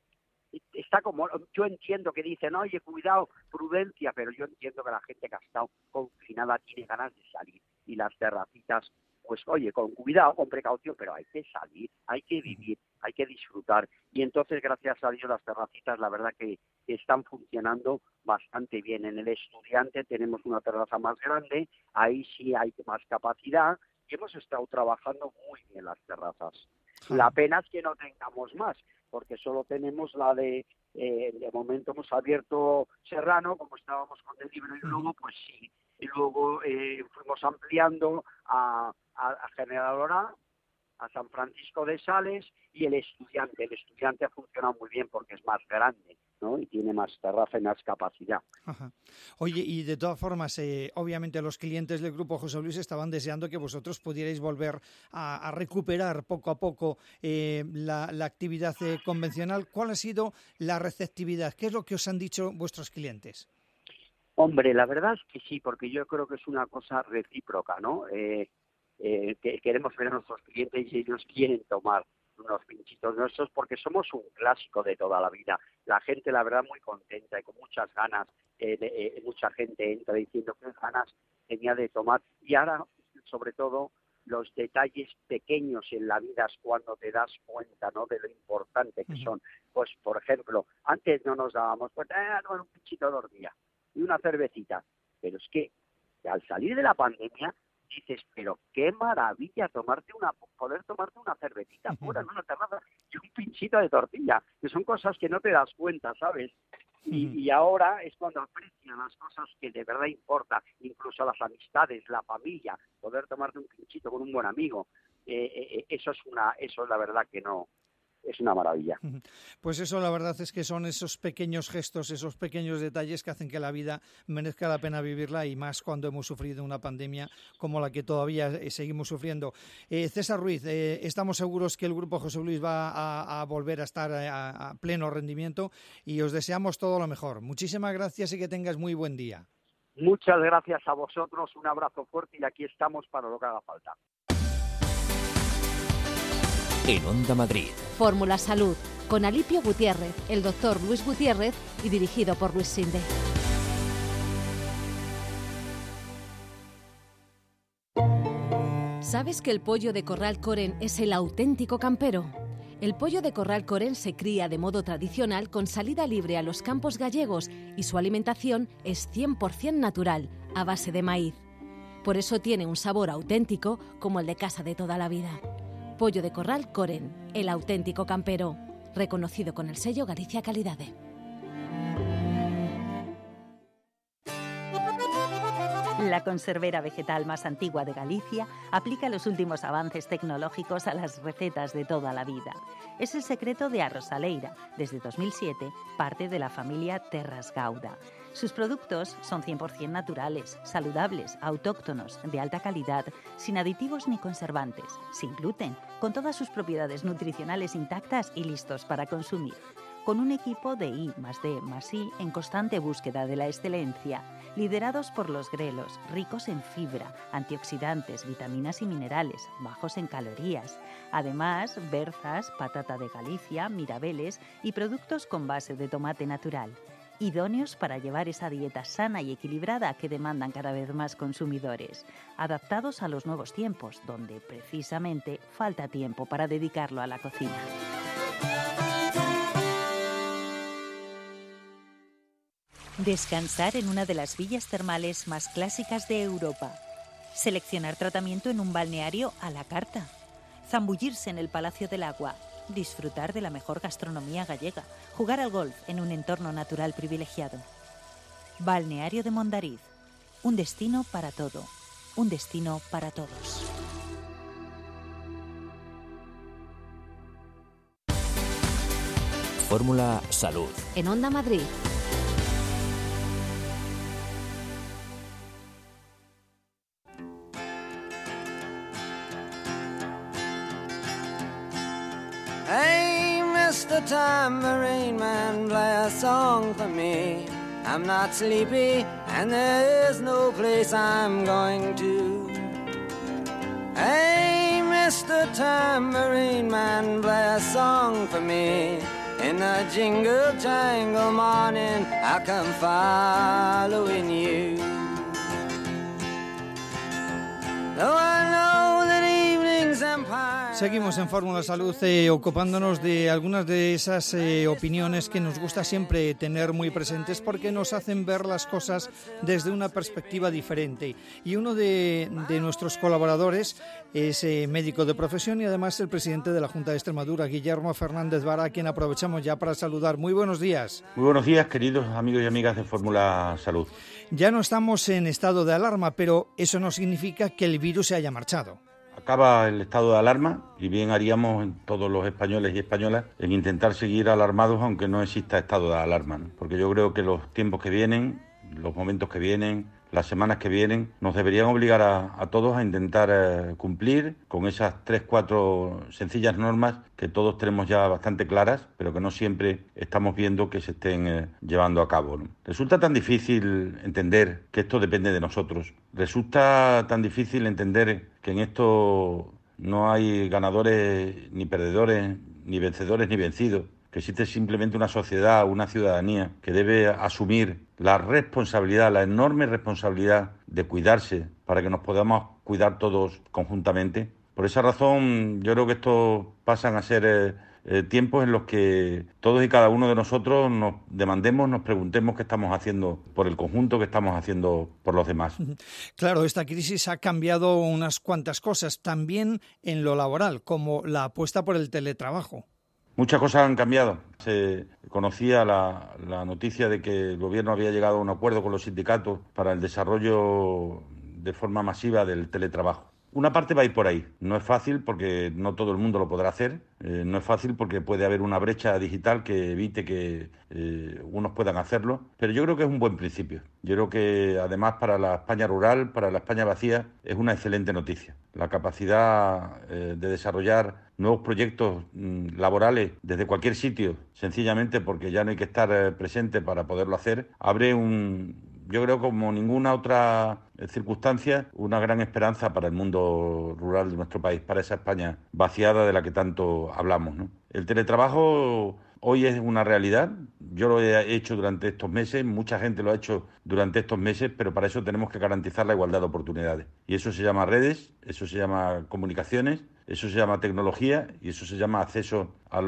está como, yo entiendo que dicen, oye, cuidado, prudencia, pero yo entiendo que la gente que ha estado confinada tiene ganas de salir, y las terracitas, pues oye, con cuidado, con precaución, pero hay que salir, hay que vivir, hay que disfrutar, y entonces gracias a Dios las terracitas la verdad que están funcionando bastante bien. En el Estudiante tenemos una terraza más grande, ahí sí hay más capacidad, y hemos estado trabajando muy bien las terrazas. La pena es que no tengamos más, porque solo tenemos la de momento hemos abierto Serrano, como estábamos con el libro, y luego pues sí, y luego fuimos ampliando a General Orá, a San Francisco de Sales, y el Estudiante. El Estudiante ha funcionado muy bien porque es más grande, ¿no? Y tiene más terraza y más capacidad.
Ajá. Oye, y de todas formas, obviamente los clientes del Grupo José Luis estaban deseando que vosotros pudierais volver a recuperar poco a poco la actividad convencional. ¿Cuál ha sido la receptividad? ¿Qué es lo que os han dicho vuestros clientes?
Hombre, la verdad es que sí, porque yo creo que es una cosa recíproca, ¿no? Que queremos ver a nuestros clientes y ellos quieren tomar unos pinchitos nuestros porque somos un clásico de toda la vida. La gente, la verdad, muy contenta y con muchas ganas. Mucha gente entra diciendo qué ganas tenía de tomar. Y ahora, sobre todo, los detalles pequeños en la vida es cuando te das cuenta, ¿no?, de lo importante que son. Pues, por ejemplo, antes no nos dábamos cuenta, un pinchito de hormiga y una cervecita. Pero es que al salir de la pandemia dices, pero qué maravilla poder tomarte una cervecita fuera en una terraza y un pinchito de tortilla, que son cosas que no te das cuenta, ¿sabes? Y ahora es cuando aprecian las cosas que de verdad importan, incluso las amistades, la familia, poder tomarte un pinchito con un buen amigo, eso es la verdad que no, es una maravilla.
Pues eso, la verdad es que son esos pequeños gestos, esos pequeños detalles que hacen que la vida merezca la pena vivirla, y más cuando hemos sufrido una pandemia como la que todavía seguimos sufriendo. César Ruiz, estamos seguros que el Grupo José Luis va a volver a estar a pleno rendimiento, y os deseamos todo lo mejor. Muchísimas gracias y que tengas muy buen día.
Muchas gracias a vosotros, un abrazo fuerte, y aquí estamos para lo que haga falta.
En Onda Madrid.
Fórmula Salud, con Alipio Gutiérrez, el doctor Luis Gutiérrez, y dirigido por Luis Sinde. ¿Sabes que el pollo de Corral Coren es el auténtico campero? El pollo de Corral Coren se cría de modo tradicional con salida libre a los campos gallegos, y su alimentación es 100% natural, a base de maíz. Por eso tiene un sabor auténtico como el de casa de toda la vida. Pollo de Corral Coren, el auténtico campero, reconocido con el sello Galicia
La conservera vegetal más antigua de Galicia aplica los últimos avances tecnológicos a las recetas de toda la vida. Es el secreto de Arrosaleira, desde 2007, parte de la familia Terras Gauda. Sus productos son 100% naturales, saludables, autóctonos, de alta calidad, sin aditivos ni conservantes, sin gluten, con todas sus propiedades nutricionales intactas y listos para consumir. Con un equipo de I+D+I en constante búsqueda de la excelencia, liderados por los grelos, ricos en fibra, antioxidantes, vitaminas y minerales, bajos en calorías. Además, berzas, patata de Galicia, mirabeles y productos con base de tomate natural. Idóneos para llevar esa dieta sana y equilibrada que demandan cada vez más consumidores, adaptados a los nuevos tiempos, donde precisamente falta tiempo para dedicarlo a la cocina. Descansar en una de las villas termales más clásicas de Europa. Seleccionar tratamiento en un balneario a la carta. Zambullirse en el Palacio del Agua. Disfrutar de la mejor gastronomía gallega. Jugar al golf en un entorno natural privilegiado. Balneario de Mondariz. Un destino para todo. Un destino para todos.
Fórmula Salud.
En Onda Madrid.
Hey, Mr. Tambourine Man, play a song for me. I'm not sleepy and there is no place I'm going to. Hey, Mr. Tambourine Man, play a song for me. In the jingle jangle morning, I come following you. Though I know that evening's empire.
Seguimos en Fórmula Salud ocupándonos de algunas de esas opiniones que nos gusta siempre tener muy presentes porque nos hacen ver las cosas desde una perspectiva diferente. Y uno de nuestros colaboradores es médico de profesión y además el presidente de la Junta de Extremadura, Guillermo Fernández Vara, a quien aprovechamos ya para saludar. Muy buenos días.
Muy buenos días, queridos amigos y amigas de Fórmula Salud.
Ya no estamos en estado de alarma, pero eso no significa que el virus se haya marchado.
Acaba el estado de alarma y bien haríamos todos los españoles y españolas en intentar seguir alarmados aunque no exista estado de alarma, ¿no? Porque yo creo que los tiempos que vienen, los momentos que vienen, las semanas que vienen, nos deberían obligar a todos a intentar cumplir con esas 3-4 sencillas normas que todos tenemos ya bastante claras, pero que no siempre estamos viendo que se estén llevando a cabo, ¿no? Resulta tan difícil entender que esto depende de nosotros. Resulta tan difícil entender que en esto no hay ganadores ni perdedores, ni vencedores ni vencidos, que existe simplemente una sociedad, una ciudadanía que debe asumir la responsabilidad, la enorme responsabilidad de cuidarse para que nos podamos cuidar todos conjuntamente. Por esa razón, yo creo que estos pasan a ser tiempos en los que todos y cada uno de nosotros nos demandemos, nos preguntemos qué estamos haciendo por el conjunto, qué estamos haciendo por los demás.
Claro, esta crisis ha cambiado unas cuantas cosas, también en lo laboral, como la apuesta por el teletrabajo.
Muchas cosas han cambiado. Se conocía la noticia de que el gobierno había llegado a un acuerdo con los sindicatos para el desarrollo de forma masiva del teletrabajo. Una parte va a ir por ahí. No es fácil porque no todo el mundo lo podrá hacer. No es fácil porque puede haber una brecha digital que evite que unos puedan hacerlo. Pero yo creo que es un buen principio. Yo creo que además para la España rural, para la España vacía, es una excelente noticia. La capacidad de desarrollar nuevos proyectos laborales desde cualquier sitio, sencillamente porque ya no hay que estar presente para poderlo hacer, abre yo creo como ninguna otra circunstancia, una gran esperanza para el mundo rural de nuestro país, para esa España vaciada de la que tanto hablamos, ¿no? El teletrabajo hoy es una realidad. Yo lo he hecho durante estos meses, mucha gente lo ha hecho durante estos meses, pero para eso tenemos que garantizar la igualdad de oportunidades. Y eso se llama redes, eso se llama comunicaciones, eso se llama tecnología y eso se llama acceso a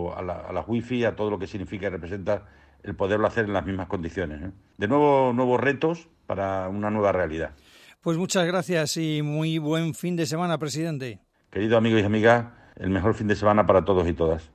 la wifi, a todo lo que significa y representa el poderlo hacer en las mismas condiciones, ¿no? De nuevo, nuevos retos para una nueva realidad.
Pues muchas gracias y muy buen fin de semana, presidente.
Queridos amigos y amigas, el mejor fin de semana para todos y todas.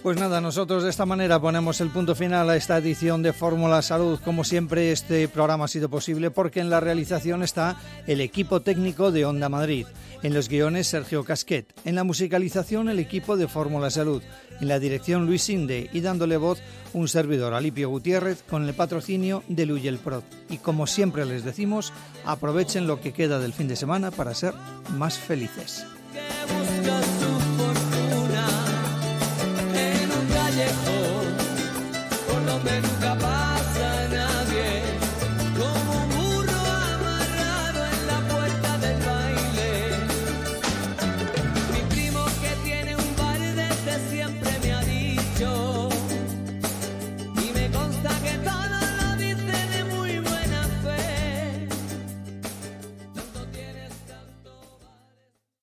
Pues nada, nosotros de esta manera ponemos el punto final a esta edición de Fórmula Salud. Como siempre, este programa ha sido posible porque en la realización está el equipo técnico de Onda Madrid. En los guiones, Sergio Casquet. En la musicalización, el equipo de Fórmula Salud. En la dirección, Luis Inde. Y dándole voz, un servidor, Alipio Gutiérrez, con el patrocinio de Luyel Prod. Y como siempre les decimos, aprovechen lo que queda del fin de semana para ser más felices.
Por lo menos